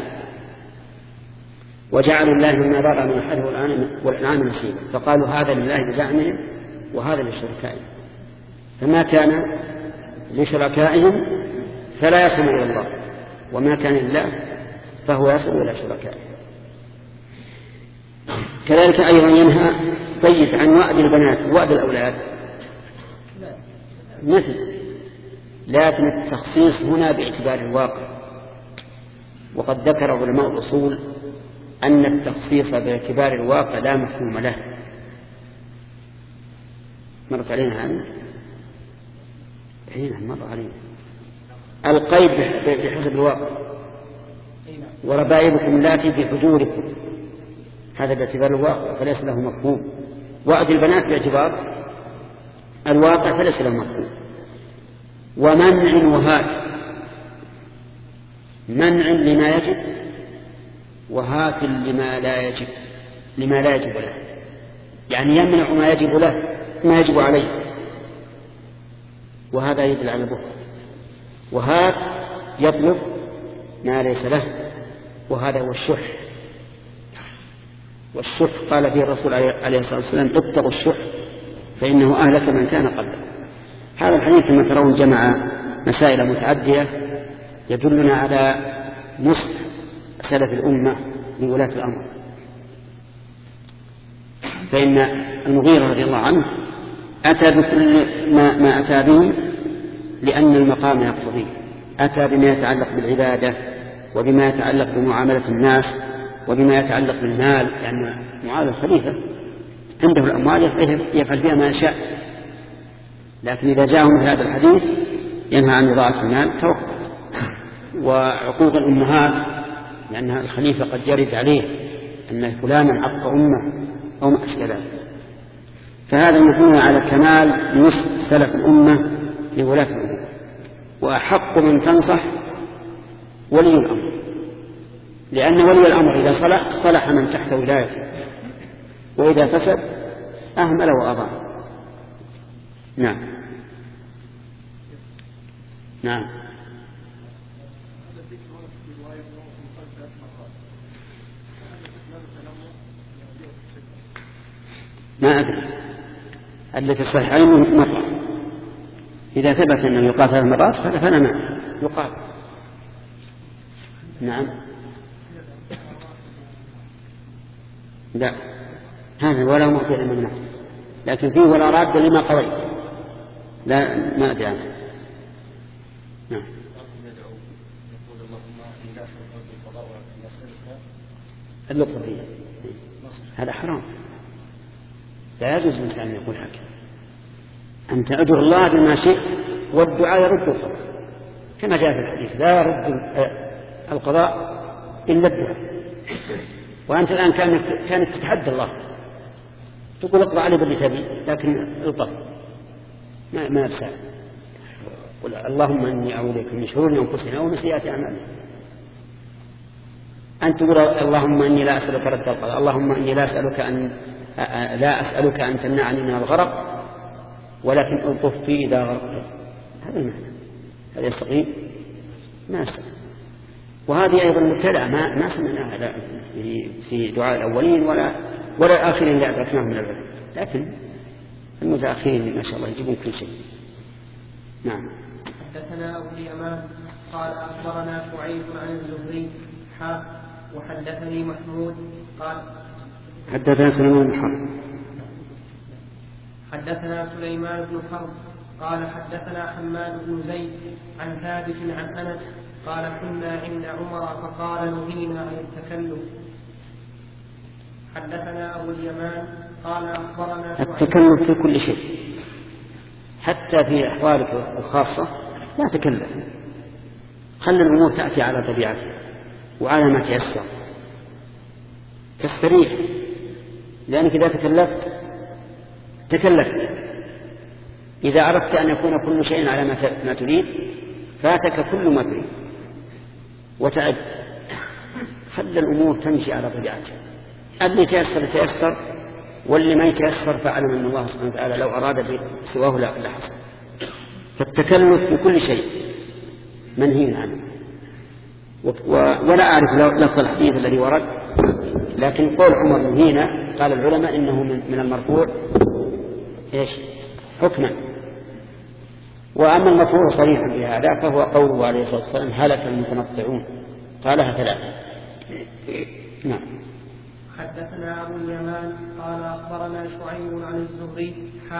وجعلوا الله مما ذرأ من الحرث والأنعام نصيبا، فقالوا هذا لله بزعمهم وهذا لشركائهم، فما كان لشركائهم فلا يصل إلى الله، وما كان لله فهو يصل إلى شركائه. كذلك أيضا ينهى طيب عن وعد البنات ووعد الأولاد مثل، لكن التخصيص هنا باعتبار الواقع. وقد ذكر علماء الأصول أن التخصيص باعتبار الواقع لا مفهوم له. مرت علينا هذا؟ هنا مر علينا القيد بحسب الواقع، وربائبكم اللاتي في حجوركم، هذا باعتبار الواقع فليس له مفهوم. وعد البنات باعتبار الواقع فليس له مفهوم. ومنع وهات، منع لما يجب وهات لما لا يجب، لما لا يجب له، يعني يمنع ما يجب له ما يجب عليه، وهذا يدل على البخل. وهات يطلب ما ليس له، وهذا هو الشح. والشح قال فيه الرسول عليه الصلاة والسلام اتقوا الشح فإنه أهلك من كان قبله. هذا الحديث كما ترون جمع مسائل متعدية يدلنا على نصح سلف الأمة لولاة الأمر. فإن المغيرة رضي الله عنه أتى بكل ما أتى به لأن المقام يقتضيه، أتى بما يتعلق بالعبادة وبما يتعلق بمعاملة الناس وبما يتعلق بالمال، لأن معاذ الخليفة عنده الأموال يفعل فيها ما يشاء، لكن إذا جاءه مثل هذا الحديث ينهى عن إضاعة المال توقف. وعقوق الأمهات، لأن الخليفة قد يرد عليه أن فلانا عق أمه أو ما أشبه ذلك، فهذا يكون على كمال نصح سلف الأمة لولاة الأمور. وأحق من تنصح ولي الأمر، لأن ولي الأمر إذا صلح من تحت ولايته، وإذا فسد أهمل وأضاع. نعم نعم. ما أدري، التي الصحيحين مرة، إذا ثبت أنه يقال 3 مرات فلا معنى يقال. نعم. لا، هذا ولا معطي لمن، لكن فيه ولا راد لما قضيت، لا ما أدري عنه. نعم. اللطف فيه هذا حرام، لا يجوز الإنسان أن يقول هكذا. أنت أدعو الله بما شئت والدعاء يرد القضاء، كما جاء في الحديث لا يرد القضاء إلا الدعاء. وأنت الآن كانت تتحدى الله تقول اقضى علي باللي تبي، لكن الطف ما يبسع. قل اللهم إني أعوذ بك من شرور أنفسنا ومن سيئات أعمالنا. أنت تقول اللهم إني لا أسألك رد القضاء، اللهم إني لا أسألك أن تمنعني من الغرق ولكن ألطف في إذا غرقت. هذا المعنى، هذا يستقيم؟ ما يستقيم. وهذه أيضا مبتدعة ما سمعناها في دعاء الأولين ولا الآخرين اللي أدركناهم من العلم، لكن المتأخرين ما شاء الله يجيبون كل شيء. نعم. حدثنا أبو اليمان قال أخبرنا شعيب عن الزهري وحدثني محمود قال حدثنا سليمان بن حرب حدثنا سليمان بن حرب قال حدثنا حماد بن زيد عن ثابت عن أنس قال كنا عند عمر فقال نهينا عن التكلف. حدثنا أبو اليمان قال أخبرنا التكلف في كل شيء حتى في أحوالك الخاصة لا تكلف، خلي الأمور تأتي على طبيعتها وعلى ما تيسر تستريح، لأنك إذا تكلفت إذا أردت أن يكون كل شيء على ما تريد فاتك كل ما تريد وتعب. خلي الأمور تمشي على طبيعتها، اللي تيسر واللي ما يتيسر فاعلم أن الله سبحانه وتعالى لو أراد سواه لا حصل. فالتكلف بكل شيء منهي عنه. ولا أعرف لفظ الحديث الذي ورد، لكن قول عمر نهينا قال العلماء إنه من المرفوع إيش حكما. وأما المرفوع صريحا بهذا فهو قوله عليه الصلاة والسلام هلك المتنطعون، قالها ثلاثة. نعم. حدثنا أبو اليمان قال أخبرنا شعيب عن الزهري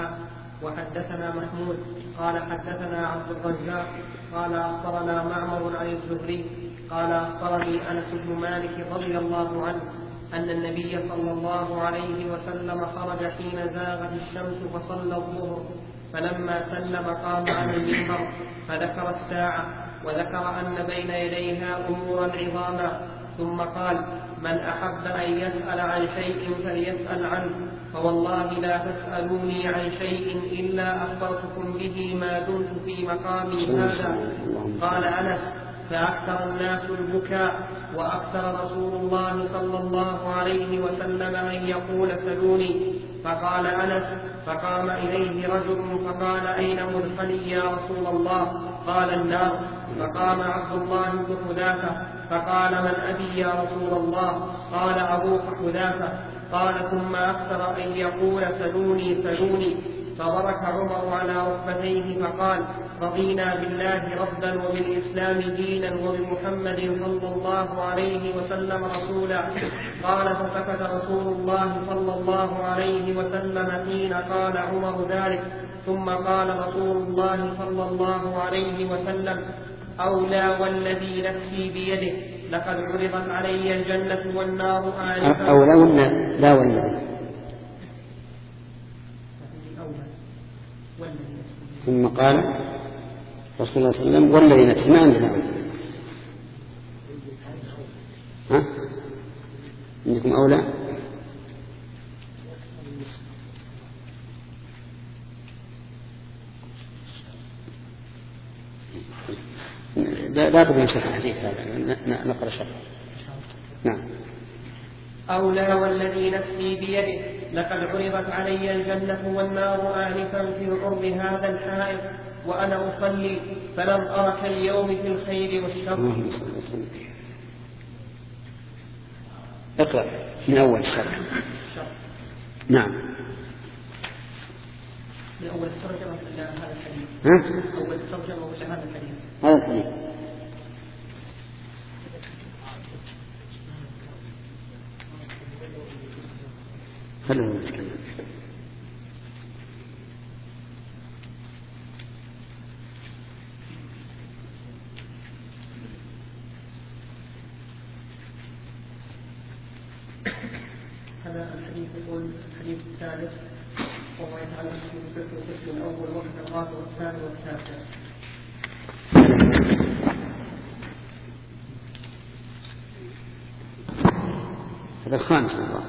وحدثنا محمود قال حدثنا عبد الرزاق قال أخبرنا معمر عن الزهري قال أخبرني أنس بن مالك رضي الله عنه أن النبي صلى الله عليه وسلم خرج حين زاغت الشمس فصلى الظهر، فلما سلم قام عن المنبر فذكر الساعة وذكر أن بين يديها أمورا عظاما، ثم قال من أحب أن يسأل عن شيء فليسأل عنه، فوالله لا تسألوني عن شيء إلا أخبرتكم به ما دمت في مقامي هذا. قال أنس فأكثر الناس البكاء، وأكثر رسول الله صلى الله عليه وسلم أن يقول سلوني. فقال أنس فقام إليه رجل فقال أين مدخلي يا رسول الله؟ قال النار. فقام عبد الله بن حذافة فقال من أبي يا رسول الله؟ قال أبوك حذافة. قال ثم أكثر أن يقول سلوني سلوني. فبرك عمر على ركبتيه فقال رضينا بالله ربا وبالإسلام دينا وبمحمد صلى الله عليه وسلم رسولا. قال فسكت رسول الله صلى الله عليه وسلم حين قال عمر ذلك، ثم قال رسول الله صلى الله عليه وسلم أولى والذي نفسي بيده لقد عرضت علي الجنة والنار آنفا. أولى ولا لا والذي؟ ثم قال رسول الله صلى الله عليه وسلم والذي نفسي، ما عندنا أولى. ها؟ عندكم أولى؟ لا بد من شرح الحديث هذا، نقرأ شرح. نعم. أولى والذي نفسي بيده لقد عرضت علي الجنة والنار آنفا في عرض هذا الحائط وأنا أصلي فلم أرك اليوم في الخير والشر. اقرأ من أول الشرح. نعم. من أول الترجمة ولا هذا الحديث؟ أول الترجمة ولا هذا الحديث؟ هذا الحديث. خلونا نتكلم. هذا الحديث يقول الحديث الثالث وهو يتعلق بالقسم الأول وقت الرابع والثاني والتاسع. هذا الخامس والله.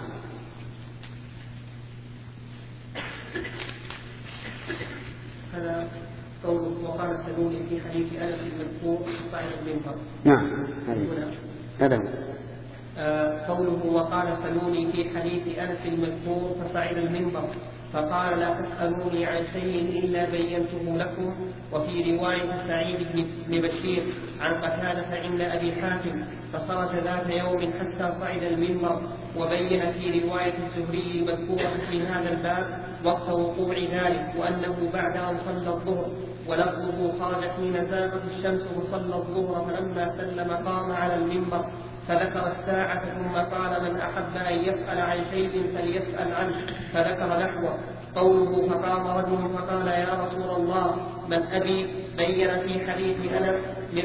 هذا قوله وقال سلوني في حديث أنس المذكور صاحب المنبر. نعم هذا هو. قوله وقال سلوني في حديث أنس المذكور فصعد المنبر فقال لا تسألوني عن شيء إلا بينته لكم. وفي رواية سعيد بن بشير عن قتادة عند أبي حاتم فصرت ذات يوم حتى صعد المنبر. وبين في رواية الزهري المذكورة في هذا الباب وقت وقوع ذلك وأنه بعد أن صلى الظهر، ولفظه خرج حين زاغت الشمس وصلى الظهر فلما سلم قام على المنبر فذكر الساعة ثم قال من أحب أن يسأل عن شيء فليسأل عنه، فذكر نحوه. قوله فقام رجل فقال يا رسول الله من أبي بين في حديث أنس من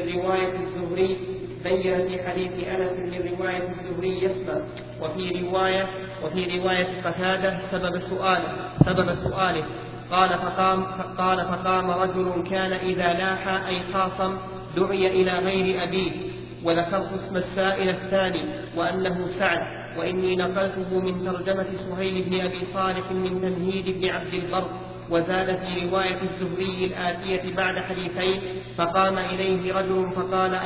رواية الزهري يسبق. وفي رواية قتادة سبب سؤاله قال فقام رجل كان إذا لاح أي خاصم دعي إلى غير أبيه، وذكرت اسم السائل الثاني وأنه سعد، وإني نقلته من ترجمة سهيل بن أبي صالح من تمهيد بن عبد البر. وزاد في رواية الزهري الآتية بعد حديثين فقام إليه رجل فقال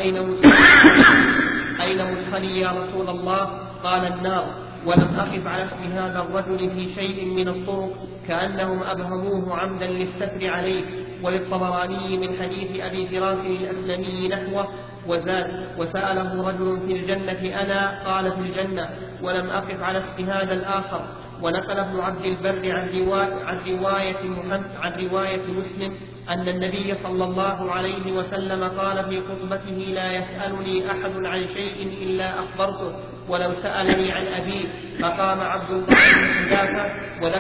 أين مدخلي يا رسول الله؟ قال النار. ولم أقف على اسم هذا الرجل في شيء من الطرق كأنهم أبهموه عمدا للستر عليه. وللطبراني من حديث أبي فراس الأسلمي نحوه. وزاد وسأله رجل في الجنة أنا؟ قال في الجنة. ولم أقف على اسم هذا الآخر. ونقل ابن عبد البر عن رواية مسلم أن النبي صلى الله عليه وسلم قال في خطبته لا يسألني أحد عن شيء إلا أخبرته ولو سألني عن أبيه. فقام عبد الله بن حذافة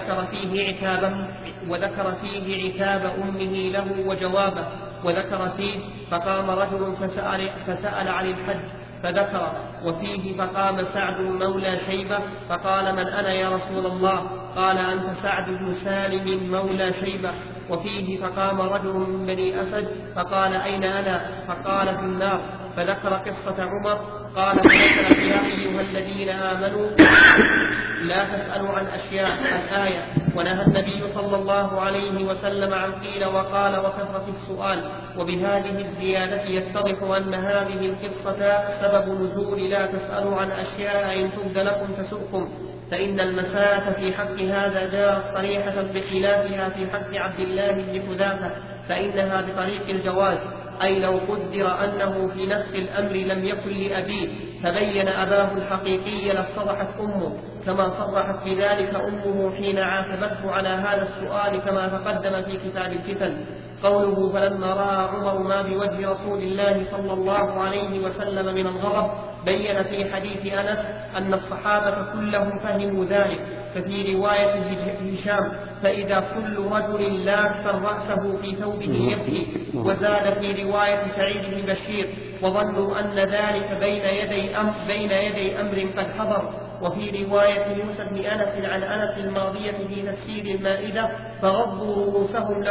وذكر فيه عتاب أمه له وجوابه. وذكر فيه فقام رجل فسأل عن الحج فذكر. وفيه فقام سعد مولى شيبة فقال من أنا يا رسول الله؟ قال أنت سعد بن سالم مولى شيبة. وفيه فقام رجل من بني أسد فقال أين أنا؟ فقال في النار. فذكر قصة عمر قال فذكر يا أيها الذين آمنوا لا تسألوا عن أشياء الآية. ونهى النبي صلى الله عليه وسلم عن قيل وقال وكثرة السؤال. وبهذه الزيادة يتضح أن هذه القصة سبب نزول لا تسألوا عن أشياء إن تبد لكم تسؤكم، فإن المساءة في حق هذا جاءت صريحة بخلافها في حق عبد الله بن حذافة، فإنها بطريق الجواز، أي لو قدر أنه في نفس الأمر لم يكن لأبيه فبين أباه الحقيقي لاصطلحت أمه، كما صرحت بذلك أمه حين عاتبته على هذا السؤال كما تقدم في كتاب الفتن. قوله فلما رأى عمر ما بوجه رسول الله صلى الله عليه وسلم من الغضب بين في حديث أنس أن الصحابة كلهم فهموا ذلك. ففي رواية هشام فإذا كل رجل لاف رأسه في ثوبه يبكي. وزاد في رواية سعيد بن بشير وظنوا أن ذلك بين يدي أمر قد حضر. وفي رواية موسى بن أنس عن أنس الماضية في تفسير المائدة فغضوا رؤوسهم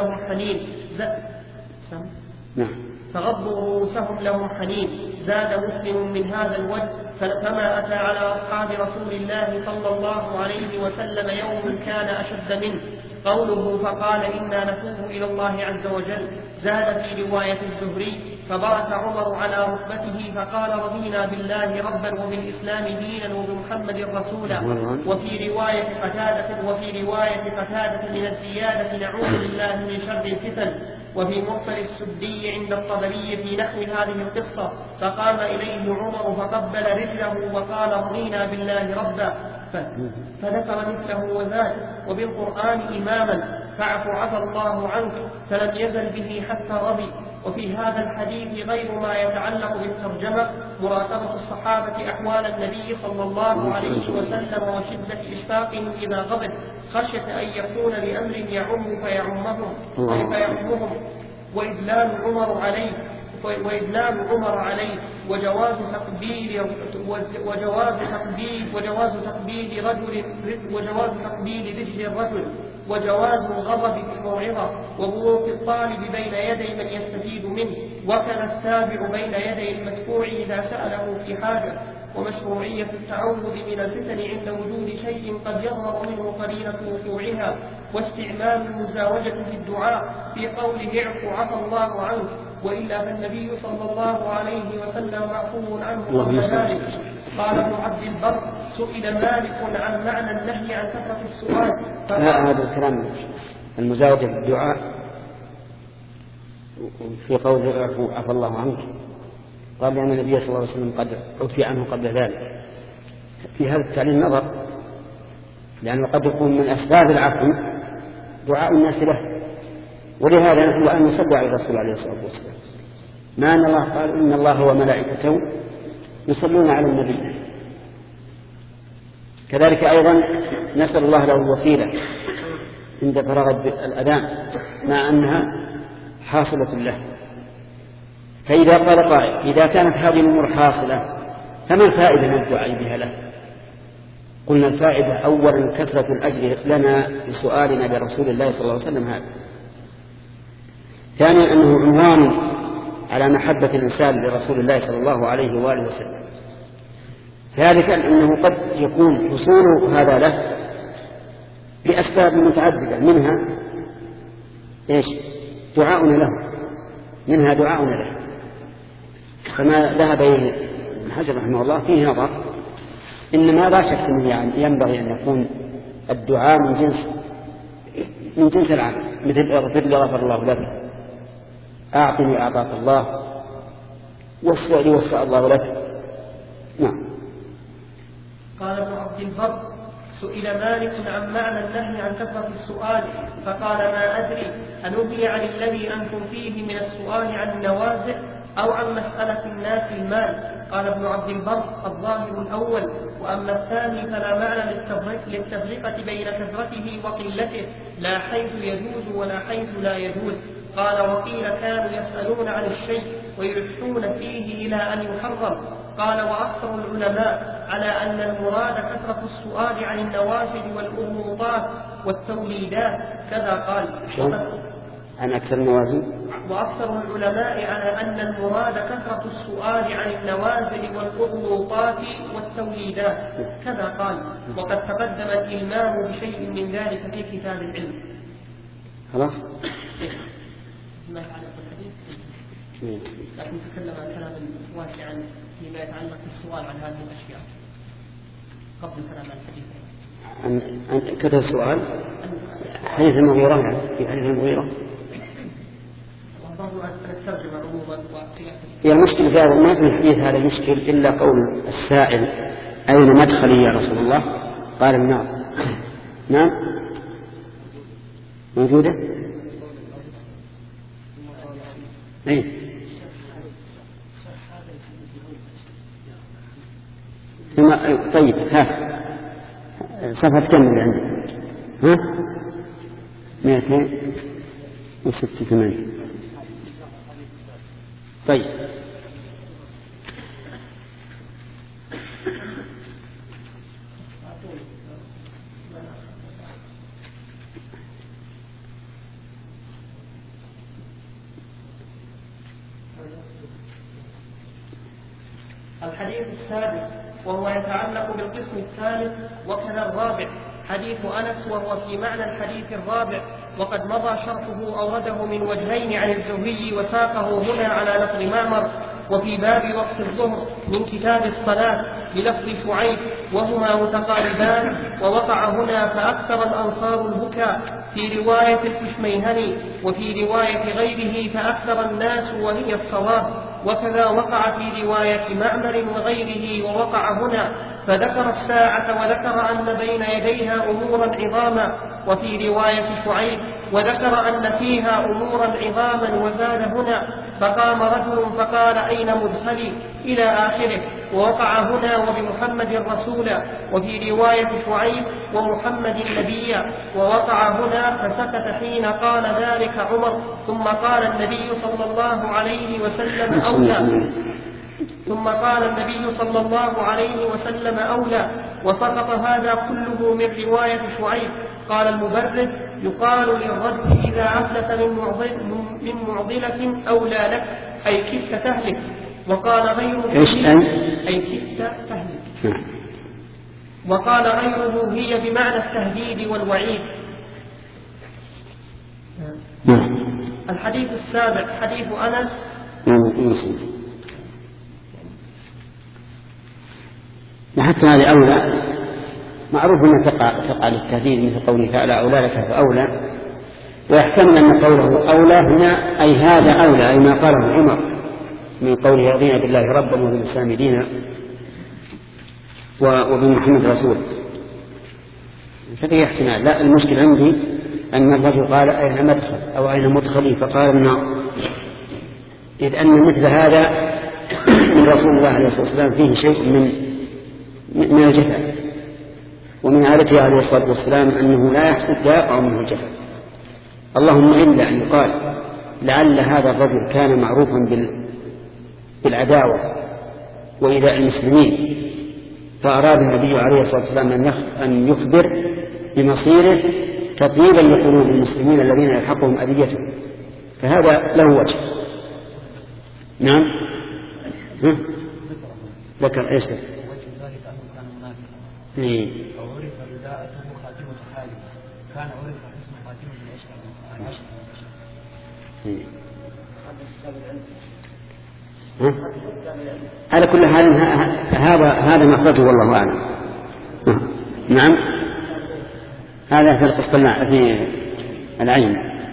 لهم حنين. زاد مسلم من هذا الوجه فما أتى على أصحاب رسول الله صلى الله عليه وسلم يوم كان أشد منه. قوله فقال إنا نتوب إلى الله عز وجل. زاد في رواية الزهري فبرك عمر على ركبته فقال رضينا بالله ربا وبالإسلام دينا وبمحمد رسولا. وفي رواية قتادة من الزيادة نعوذ بالله من شر الفتن. وفي مرسل السدي عند الطبري في نحو هذه القصة فقام إليه عمر فقبل رجله وقال رضينا بالله ربا، فذكر مثله وزاد وبالقرآن إماما عفى الله عنك فلم يزل به حتى رضي. وفي هذا الحديث غير ما يتعلق بالترجمة مراقبة الصحابة أحوال النبي صلى الله عليه وسلم وشدة إشفاقهم إذا غضب خشية أن يكون لأمر يعم فيعمهم وإدلال عمر عليه وجواز تقبيل رجل الرجل وجواز الغضب في الموعظة وبروك الطالب بين يدي من يستفيد منه وكان التابع بين يدي المدفوع إذا سأله في حاجة. ومشروعية التعوذ من الفتن عند وجود شيء قد يظهر منه قرينة وقوعها، واستعمال المزاوجة في الدعاء في قوله اعفو عفى الله عنك، وإلا فالنبي صلى الله عليه وسلم معفو عنه قبل ذلك. قال ابن عبد البر سئل مالك عن معنى النهي عن كثرة السؤال هذا الكلام المزاوجة في الدعاء في قوله اعفو عفى الله عنك قال لأن النبي صلى الله عليه وسلم قد عفي عنه قبل ذلك. في هذا التعليل نظر، لأنه قد يكون من أسباب العفو دعاء الناس له، ولهذا نحن أن نصلي على الرسول عليه الصلاة والسلام، ما أن الله قال إن الله وملائكته يصلون على النبي. كذلك أيضا نسأل الله له الوسيلة عند فراغ الأذان مع أنها حاصلة له. فإذا قال قائل إذا كانت هذه الأمور حاصلة فما الفائدة من الدعاء بها له؟ قلنا الفائدة أولا كثرة الأجر لنا بسؤالنا لرسول الله صلى الله عليه وسلم هذا. ثانيا أنه عنوان على محبة الإنسان لرسول الله صلى الله عليه وآله وسلم. ثالثا أنه قد يكون حصول هذا له لأسباب متعددة، منها دعاؤنا له، منها دعاؤنا له. فما ذهب إليه ابن حجر رحمه الله فيه نظر، إنما لا شك أنه يعني ينبغي أن يكون الدعاء من جنس العمل، مثل اغفر لي غفر الله لك، أعطني أعطاك الله، وسع لي وسع الله لك. نعم. قال ابن عبد البر: سئل مالك عن معنى النهي عن كثرة السؤال فقال: ما أدري أنهي عن الذي أنتم فيه من السؤال عن النوازع أو عن مسألة الناس المال. قال ابن عبد البر: الظاهر الأول، وأما الثاني فلا معنى للتفرقة بين كثرته وقلته، لا حيث يجوز ولا حيث لا يجوز. قال: وقيل كانوا يسألون عن الشيء ويلحون فيه إلى أن يحرم. قال: وأكثر العلماء على أن المراد كثرة السؤال عن النوازل والأغموضات والتوليدات، كذا قال. عن أكثر النوازل. وأكثر العلماء على أن المراد كثرة السؤال عن النوازل والأغموضات والتوليدات، كذا قال. وقد تقدم الإلمام بشيء من ذلك في كتاب العلم. خلاص. ما يتعلق بالحديث، لكن تكلم عن كلام واسعا فيما يتعلق بالسؤال عن هذه الأشياء قبل كلام عن الحديث. عن كثرة السؤال حديث المغيرة، يعني في حديث المغيرة هي المشكلة في هذا، ما في الحديث هذا مشكل إلا قول السائل: أين مدخلي يا رسول الله؟ قال: النار. نعم موجودة. أي طيب، ها صفحة كم اللي عندك؟ ها 286. طيب. الحديث السادس وهو يتعلق بالقسم الثالث وكذا الرابع حديث أنس، وهو في معنى الحديث الرابع، وقد مضى شرحه أورده من وجهين عن الزهري وساقه هنا على لفظ معمر، وفي باب وقت الظهر من كتاب الصلاة بلفظ شعيب، وهما متقاربان. ووقع هنا فأكثر الأنصار البكاء في رواية الكشميهني، وفي رواية غيره فأكثر الناس، وهي الصواب. وكذا وقع في رواية معمر وغيره، ووقع هنا فذكر الساعة وذكر أن بين يديها أمورا عظاما، وفي رواية شعيب وذكر أن فيها أمورا عظاما، وزاد هنا فقام رجل فقال: أين مدخلي؟ إلى آخره. ووقع هنا وبمحمد رسولا، وفي رواية شعيب ومحمد نبيا. ووقع هنا فسكت حين قال ذلك عمر، ثم قال النبي صلى الله عليه وسلم أولى. ثم قال النبي صلى الله عليه وسلم أولى. وسقط هذا كله من رواية شعيب. قال المبرد: يقال للرجل إذا أفلت من معضلة أولى لك، أي كدت تهلك. وقال غيره: أي كدت تهلك. وقال غيره: هي بمعنى التهديد والوعيد. الحديث السابع حديث أنس. حتى هذه أولى معروف أن تقع للتهديد، مثل قوله تعالى: أولى لك فأولى. ويحتمل أن قوله أولى هنا أي هذا أولى، أي ما قاله عمر من قوله: رضينا بالله ربا وبالإسلام دينا وبمحمد رسول. ففي احتمال. لا، المشكلة عندي أن الرجل قال: أين مدخل أو أين مدخلي؟ فقال: النار. إذ أن مثل هذا من رسول الله عليه الصلاة والسلام فيه شيء من الجفاء، ومن عادته عليه الصلاة والسلام أنه لا يحسد لا يقع منه الجفا، اللهم إلا أن يقال لعل هذا الرجل كان معروفا بالعداوة وإيذاء المسلمين، فأراد النبي عليه الصلاة والسلام أن يخبر بمصيره تطيبا لقلوب المسلمين الذين يلحقهم أذيتهم، فهذا له وجه. نعم ذكر ايش ذلك؟ وجه ذلك انه كان منافقا وعرف رداءته خاتمة حاله، كان عرف حسن خاتمة على كل حال هذا مخرجه والله اعلم. نعم هذا في القسطلماء في العين.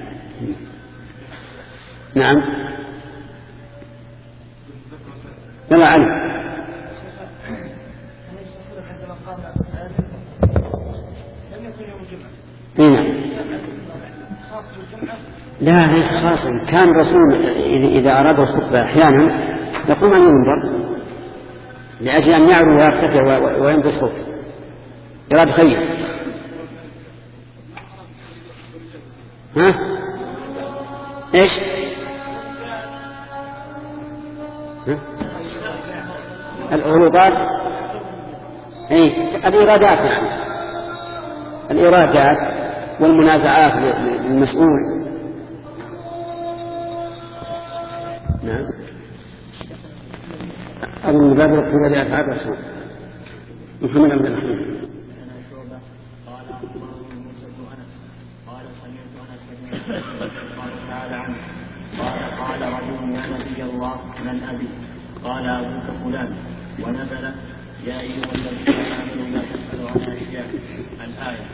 نعم لا علم. لا ليس خاصا، كان الرسول إذا أراد الخطبة أحيانا يقوم عن المنبر لأجل أن يعلو ويرتفع وينبي الصوت، إراد خير. ها إيش العروضات؟ الإرادات، يعني الإرادات والمنازعات للمسؤول. نعم أظن باب الاقتداء بأفعال الرسول. محمد بن الحميد قال أخبرني موسى بن أنس قال سمعت أنس بن الله تعالى عنه قال رجل يا نبي الله من أبي؟ قال أبوك فلان، ونزل يا أيها الذين آمنوا لا تسألوا عن أشياء الآية.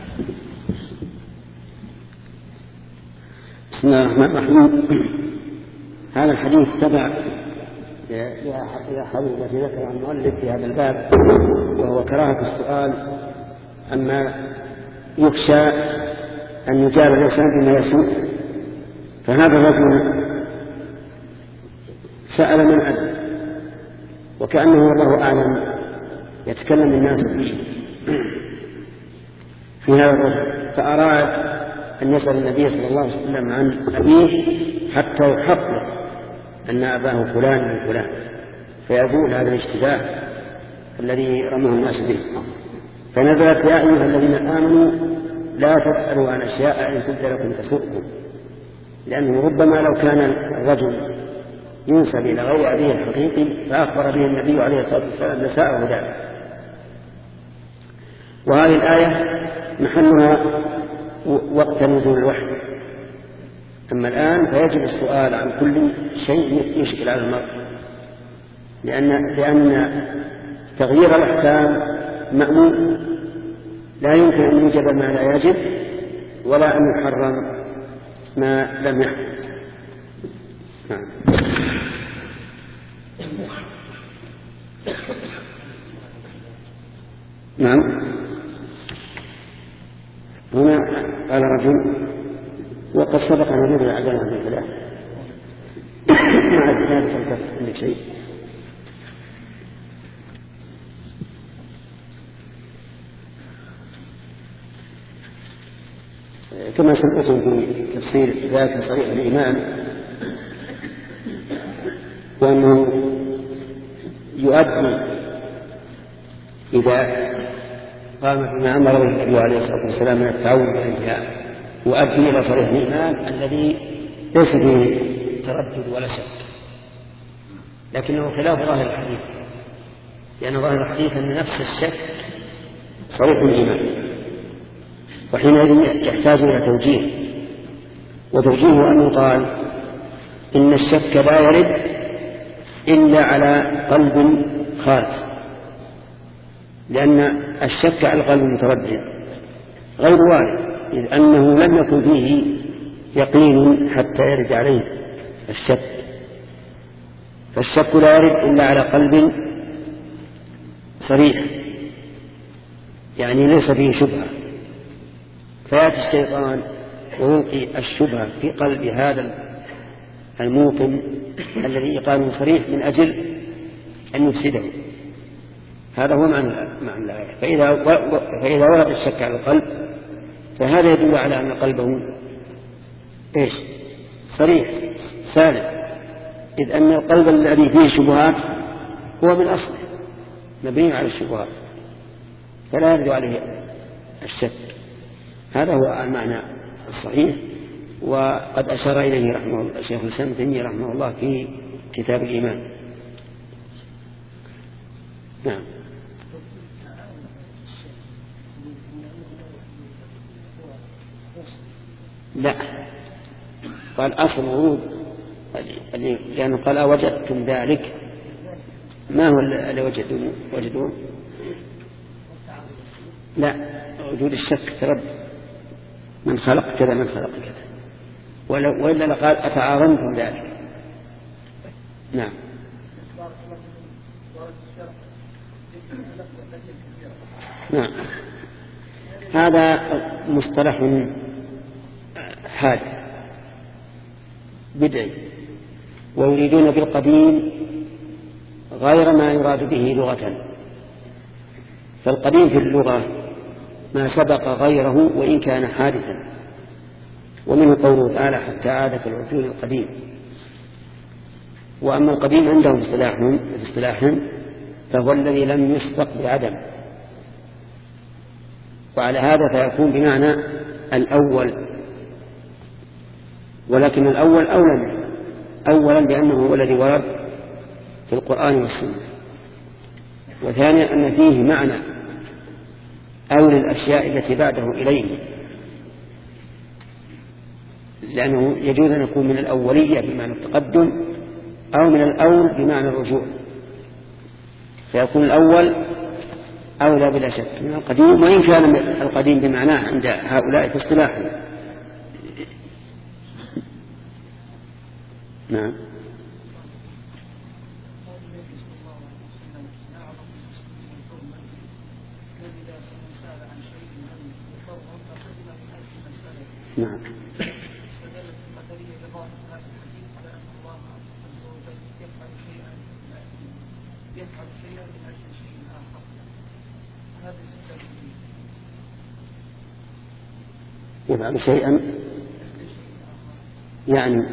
بسم الله الرحمن الرحيم. هذا الحديث تبع إلى حديث التي ذكر عن المؤلف في هذا الباب، وهو كراهة السؤال أما يخشى أن يجاب الإنسان بما يسوء. فهذا الرجل سأل من أدري، وكأنه والله أعلم يتكلم الناس في هذا الرجل، فأراد أن يسأل النبي صلى الله عليه وسلم عن أبيه حتى يحقق أن أباه فلان من فلان، فيزول هذا الاشتباه الذي رماه الناس به. فنزلت يا أيها الذين آمنوا لا تسألوا عن أشياء إن تبد لكم تسؤكم، لأنه ربما لو كان الرجل ينسب إلى غير أبيه الحقيقي فأخبر به النبي عليه الصلاة والسلام لساءه ذلك. وهذه الآية محلها وقت نزول الوحي، أما الآن فيجب السؤال عن كل شيء يشكل على المرء، لأن تغيير الأحكام مأمون، لا يمكن أن يوجب ما لا يجب ولا أن يحرم ما لم يحرم. نعم هنا قال رجل وقد سبق أن نريد عدنا من ثلاث مع ذلك عندك شيء؟ كما سمعتم في تفسير ذات صريح الإيمان، وأنه يؤدي إذا قام بما أمر به النبي عليه الصلاة والسلام من التعاون والانتهاء، يؤدي إلى صريح الإيمان الذي ليس فيه تردد ولا شك، لكنه خلاف ظاهر الحديث، لأن ظاهر الحديث أن نفس الشك صريح الإيمان، وحينئذ يحتاج إلى توجيه، وتوجيه أن يقال إن الشك لا يرد إلا على قلب خالص، لأن الشك على القلب المتردد غير وارد، إذ أنه لم يكن فيه يقين حتى يرد عليه الشك، فالشك لا يرد إلا على قلب صريح، يعني ليس فيه شبهة، فيأتي الشيطان ويلقي الشبهة في قلب هذا الموقن الذي قال صريح من أجل أن يفسده. هذا هو معنى الآية. فإذا ورد الشك على القلب فهذا يدل على أن قلبه إيش؟ صريح سالم، إذ أن القلب الذي فيه شبهات هو من أصله مبني على الشبهات فلا يرد عليه الشك. هذا هو المعنى الصحيح، وقد أشار إليه رحمه الله الشيخ الإسلام ابن تيمية رحمه الله في كتاب الإيمان. نعم. لا، قال أصل ورود لأنه قال وجدتم ذلك، ما هو اللي وجدوه؟ لا، وجود الشك ترد من خلق كذا من خلق كذا، وإلا لقال أتعاظمتم ذلك. نعم. نعم، هذا مصطلح حادث بدعي، ويريدون بالقديم غير ما يراد به لغة. فالقديم في اللغة ما سبق غيره وإن كان حادثا، ومنه قوله تعالى حتى عاد كالعجول القديم. وأما القديم عندهم اصطلاحهم فهو الذي لم يسبق بعدم، وعلى هذا فيكون بمعنى الأول، ولكن الأول أولا لأنه هو الذي ورد في القرآن والسنة، وثانيا أن فيه معنى أول الأشياء التي بعده إليه، لأنه يجوز أن يكون من الأولية بمعنى التقدم أو من الأول بمعنى الرجوع، فيكون الأول أولى بلا شك من القديم، وإن كان القديم بمعناه عند هؤلاء في اصطلاحهم. نعم. نعم. يفعل شيئا يعني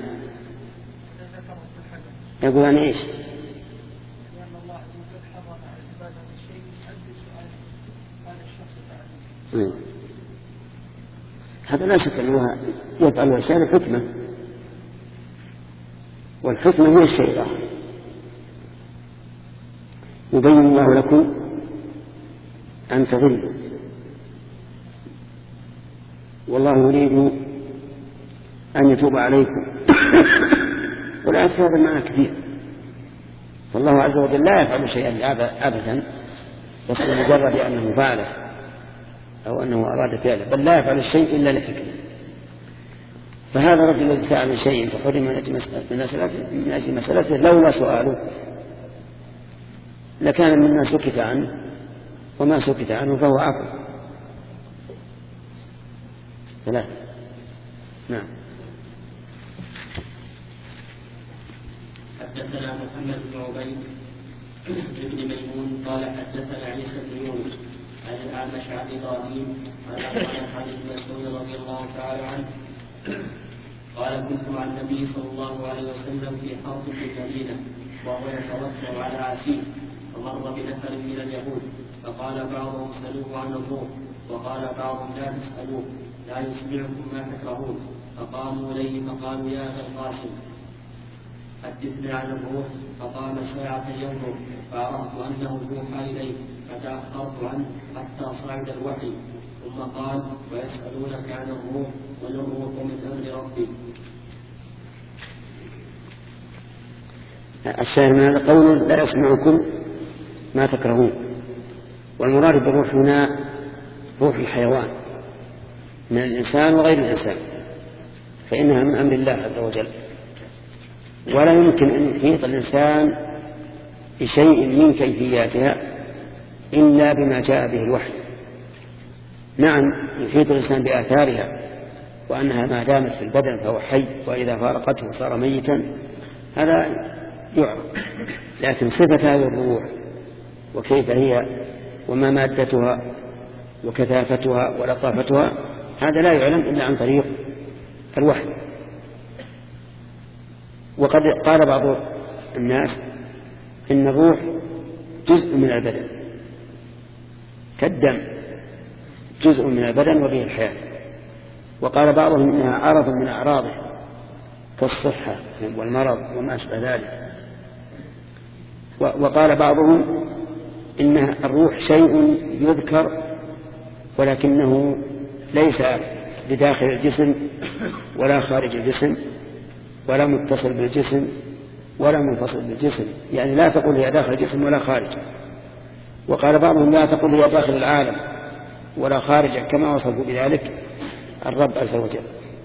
يقول عن إيش؟ لأن الله عز وجل حرم على العباد هذا الشيء يؤدي سؤال قال الشخص فعله. هذا لا شك أنه يفعل الإنسان حكمة، والحكمة هي الشيء الآخر. يبين الله لكم أن تضلوا، والله يريد أن يتوب عليكم. ولا في هذا المعنى كثير، فالله عز وجل لا يفعل شيئا أبدا بس مجرد أنه فعله أو أنه أراد فعله، بل لا يفعل الشيء إلا لحكمة. فهذا الرجل الذي سأل من شيء فحرم من أجل مسألته لولا سؤاله لكان مما سكت عنه، وما سكت عنه فهو عفو. ثلاثة. نعم. حدثنا محمد بن عبيد بن ميمون قال حدثنا عيسى بن يونس عن الأعمش عن إبراهيم قال حديث مسعود رضي الله تعالى عنه قال كنت مع النبي صلى الله عليه وسلم في حرب في المدينة وهو يتوكل على عسير، فمر بنفر من اليهود فقال بعضهم سألوه عن الروح، وقال بعضهم لا تسألوه لا يسمعكم ما تكرهون، فقاموا إليه فقالوا يا أبا القاسم حدثنا عن الروح، فقام ساعة ينظر فعرفت أنه يوحى إليه فتأخرت عنه حتى صعد الوحي، ثم قال ويسألونك عن الروح قل الروح من أمر ربي. الشاهد من هذا قول لا يسمعكم ما تكرهون، والمراد بالروح هنا روح الحيوان من الإنسان وغير الإنسان، فإنها من أمر الله عز وجل، ولا يمكن أن يحيط الإنسان بشيء من كيفياتها إلا بما جاء به الوحي. نعم يحيط الإنسان بآثارها، وأنها ما دامت في البدن فهو حي، وإذا فارقته صار ميتا، هذا يعرف، لكن صفة هذه الروح وكيف هي وما مادتها وكثافتها ولطافتها، هذا لا يعلم إلا عن طريق الوحي. وقد قال بعض الناس إن الروح جزء من البدن كالدم، جزء من البدن وبه الحياة. وقال بعضهم إنها عرض من أعراضه كالصحة والمرض وما أشبه ذلك. وقال بعضهم إن الروح شيء يذكر ولكنه ليس بداخل الجسم ولا خارج الجسم ولا متصل بالجسم ولا منفصل بالجسم، يعني لا تقول هي داخل الجسم ولا خارج. وقال بعضهم لا تقول هي داخل العالم ولا خارجه، كما وصفوا بذلك الرب عز وجل.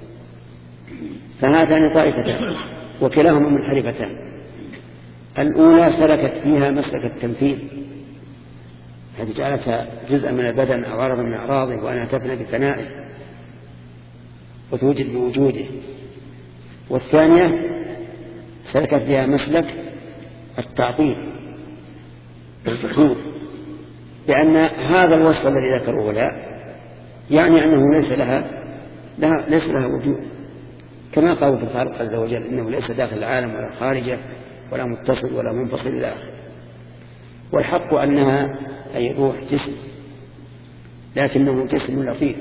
فهاتان طائفتان وكلاهما منحرفتان. الأولى سلكت فيها مسلك التمثيل، هذه جعلتها جزءا من البدن أو عرضا من أعراضه، وأنها تفنى بفنائه وتوجد بوجوده. والثانية سلكت فيها مسلك التعطيل والجحود، لأن هذا الوصف الذي ذكره لا يعني أنه ليس لها وجود، كما قال في الخالق عز وجل إنه ليس داخل العالم ولا خارجه ولا متصل ولا منفصل إلى آخره. والحق أنها أي روح جسم، لكنه جسم لطيف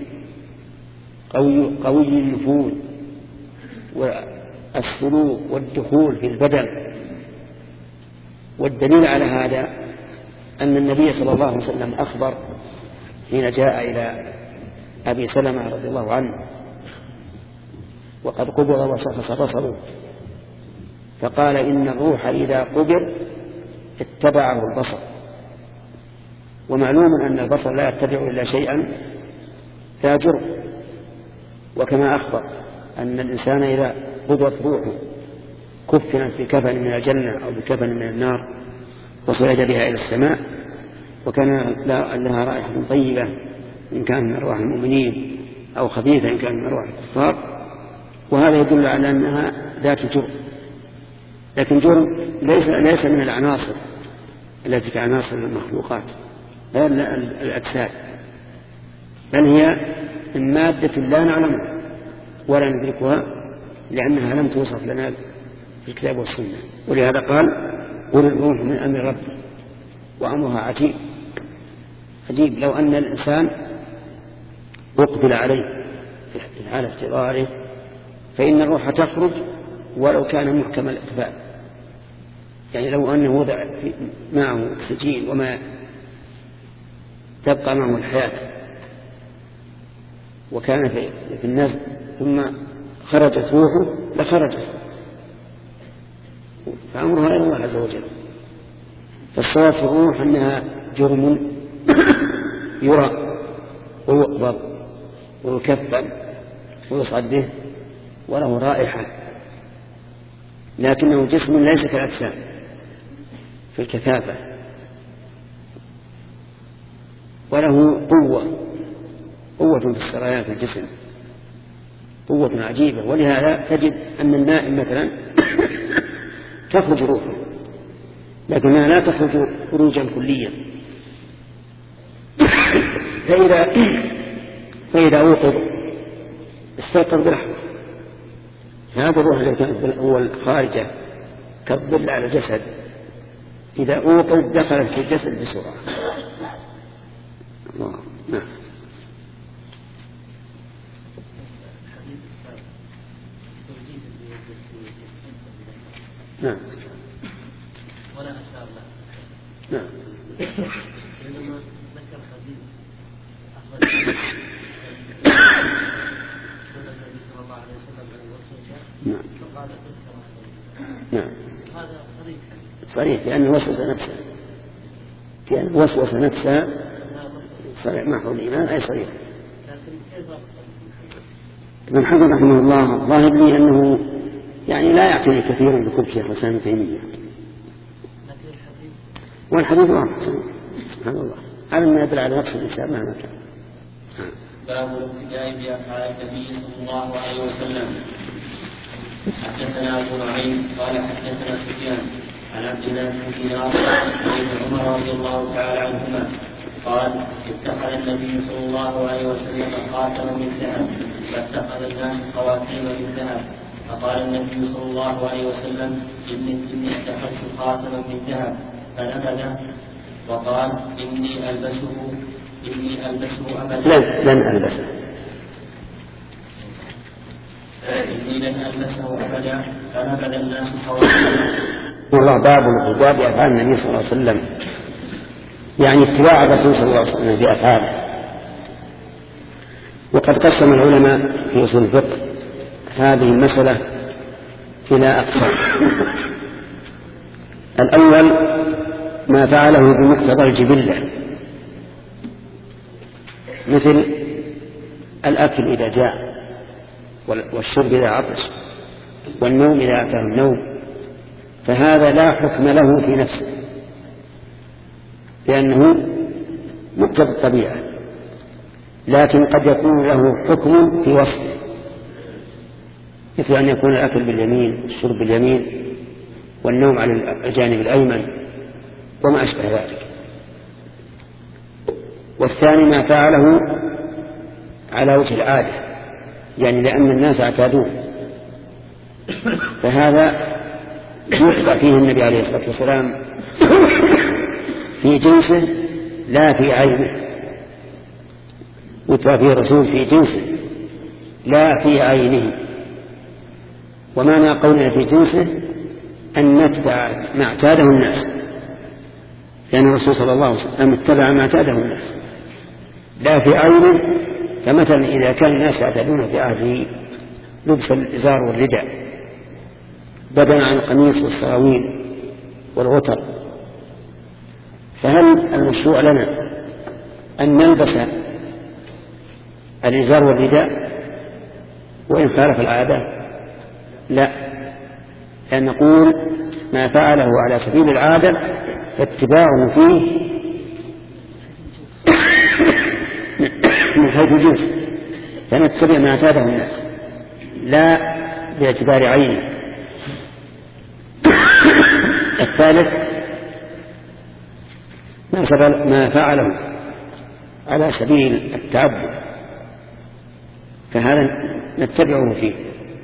قوي النفوذ والسلوك والدخول في البدن. والدليل على هذا أن النبي صلى الله عليه وسلم أخبر حين جاء إلى أبي سلمة رضي الله عنه وقد قبض وشخص بصره، فقال إن الروح إذا قبض اتبعه البصر. ومعلوم أن البصر لا يتبع إلا شيئا لا جرم. وكما أخبر أن الإنسان إذا قبضت روحه كفنت بكفن من الجنة أو بكفن من النار وصعد بها إلى السماء، وكان لها رائحة طيبة إن كان من أرواح المؤمنين أو خبيثة إن كان من أرواح الكفار. وهذا يدل على أنها ذات جرم، لكن جرم ليس من العناصر التي كعناصر المخلوقات الأجساد، بل هي من مادة لا نعلمها ولا ندركها، لأنها لم توصف لنا في الكتاب والسنة. ولهذا قال قل الروح من أمر ربي وأمرها عجيب. لو أن الإنسان أقبل عليه في حال احتضاره فإن الروح تخرج ولو كان محكم الإقبال، يعني لو أنه وضع معه أكسجين وما تبقى معه الحياة وكان في النزل ثم خرجت روحه لخرجت، فأمرها إلى الله عز وجل. فالصواب في الروح أنها جرم يرى ويقبض ويكفل ويصعد به وله رائحة، لكنه جسم ليس كالأجسام في الكثافة، وله قوة في السريان في الجسم، قوة عجيبة. ولهذا تجد أن النائم مثلا تخرج روحه لكنها لا تخرج خروجا كليا. فإذا أوقظ استيقظ برحمة. هذا الروح التي كانت بالأول خارجة كالظل على الجسد، إذا أوقظ دخلت في الجسد بسرعة. نعم. ولا أشار له. نعم. لما ذكر حديث أخرج النبي صلى الله عليه وسلم عن الوسوسة. نعم. فقال تذكر. نعم. هذا صريح لأنه وسوس نفسها صريح محو الإيمان أي صريح. لكن كيف ابن حجر رحمه الله ظاهر لي أنه يعني لا يعتني كثيرا بكتب شيخ الإسلام ابن تيمية، والحديث واضح سبحان الله على ما يدل على نفس الإنسان مهما كان. باب الابتداء بأفعال النبي صلى الله عليه وسلم. حدثنا أبو نعيم قال حدثنا سفيان عن عبد الله بن دينار عن عمر رضي الله تعالى عنهما قال اتخذ النبي صلى الله عليه وسلم خاتما من ذهب فاتخذ الناس خواتيم من ذهب فقال النبي صلى الله عليه وسلم إني اتخذت خاتما من ذهب فنبذ وقال إني ألبسه أبدا لن ألبسه أبدا فنبذ الناس خواتيم. والله باب العقاب بأفعال النبي صلى الله عليه وسلم، يعني اتباع الرسول صلى الله عليه وسلم بأفعاله. وقد قسم العلماء في أصول الفقه هذه المسألة إلى أقسام. الأول ما فعله بمقتضى الجبلة، مثل الأكل إذا جاء، والشرب إذا عطش، والنوم إذا أتاه النوم، فهذا لا حكم له في نفسه لأنه مقتضى الطبيعة، لكن قد يكون له حكم في وصفه، مثل أن يكون الأكل باليمين، الشرب باليمين، والنوم على الجانب الأيمن وما أشبه ذلك. والثاني ما فعله على وجه العادة، يعني لأن الناس اعتادوه، فهذا يتبع فيه النبي عليه الصلاة والسلام في جنسه لا في عينه، يتبع فيه الرسول في جنسه لا في عينه. ومعنى قولنا في جنسه أن نتبع ما اعتاده الناس، لأن الرسول صلى الله عليه وسلم اتبع ما اعتاده الناس لا في عينه. فمثلا إذا كان الناس يعتادون في عهده لبس الإزار والرداء بدلا عن القميص والسراويل والغتر، فهل المشروع لنا أن نلبس الإزار والرداء وإن خالف العادة؟ لا، لأن نقول ما فعله على سبيل العادة فاتباعه فيه من حيث الجنس، فنتبع ما اعتاده الناس لا باعتبار عينه. الثالث ما فعله على سبيل التعبد، فهذا نتبعه فيه.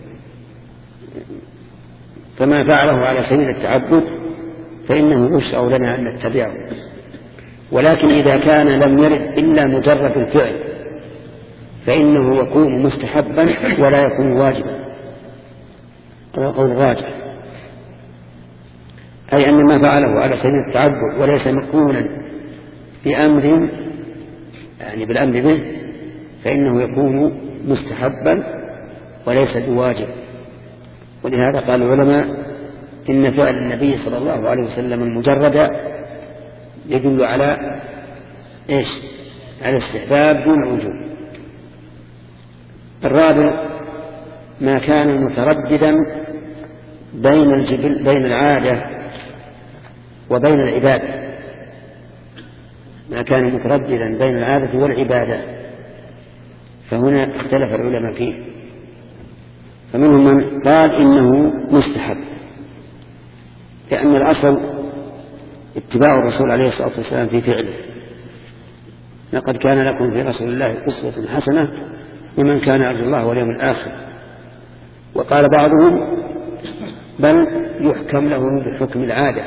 فما فعله على سبيل التعبد فإنه يشرع لنا أن نتبعه، ولكن إذا كان لم يرد إلا مجرد الفعل فإنه يكون مستحبا ولا يكون واجبا، هذا قول راجح، أي أن ما فعله على سبيل التعبد وليس مقرونا بأمر يعني بالأمر به فإنه يكون مستحبا وليس بواجب. ولهذا قال العلماء إن فعل النبي صلى الله عليه وسلم المجرد يدل على إيش؟ على استحباب دون وجوب. الرابع ما كان مترددا بين العادة وبين العبادة، ما كان مترددا بين العادة والعبادة، فهنا اختلف العلماء فيه، فمنهم من قال إنه مستحب، لأن الأصل اتباع الرسول عليه الصلاة والسلام في فعله، لقد كان لكم في رسول الله أسوة حسنة لمن كان يرجو الله واليوم الآخر. وقال بعضهم بل يحكم له بحكم العادة،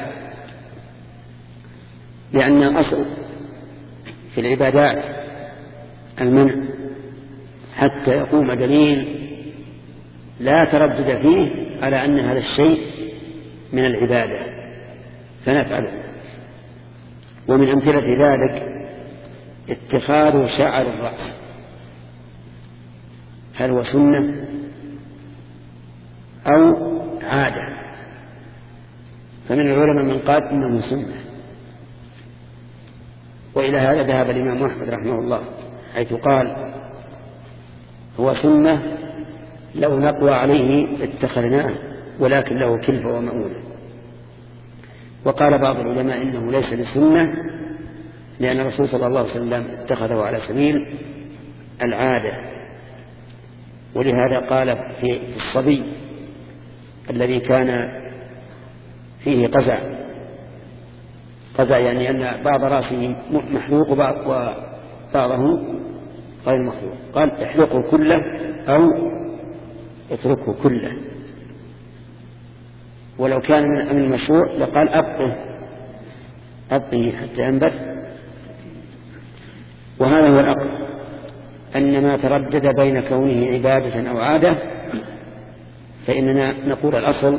لأن الأصل في العبادات المنع حتى يقوم دليل لا تردد فيه على أن هذا الشيء من العبادة فنفعله. ومن أمثلة ذلك اتخاذ شعر الرأس، هل هو سنة أو عادة؟ فمن العلماء من قال إنه سنة، وإلى هذا ذهب الإمام أحمد رحمه الله، حيث قال هو سنة لو نقوى عليه اتخذناه ولكن له كلفة ومؤونة. وقال بعض العلماء إنه ليس بسنة، لأن الرسول صلى الله عليه وسلم اتخذه على سبيل العادة. ولهذا قال في الصبي الذي كان فيه قزع. قزع يعني أن بعض رأسه محلوق وبعضه غير محلوق. قال احلقه كله أو اتركه كله. ولو كان من المشروع لقال أبقه حتى ينبت. وهذا هو الأقل، أن ما تردد بين كونه عبادة أو عادة فإننا نقول الأصل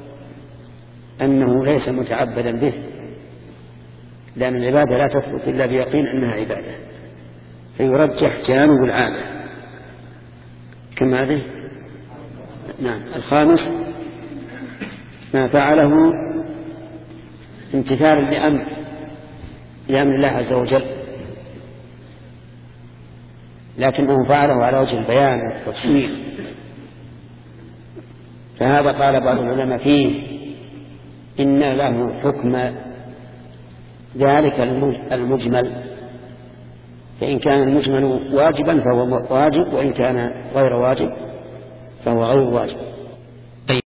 أنه ليس متعبدا به، لأن العبادة لا تثبت إلا بيقين أنها عبادة، فيرجح جانب العادة كما هذه. نعم. الخامس ما فعله امتثالا لأمر الله عز وجل، لكنه فعله على وجه البيان والتفصيل، فهذا قال بعض العلماء فيه إن له حكم ذلك المجمل، فإن كان المجمل واجبا فهو واجب، وإن كان غير واجب فهو غير واجب.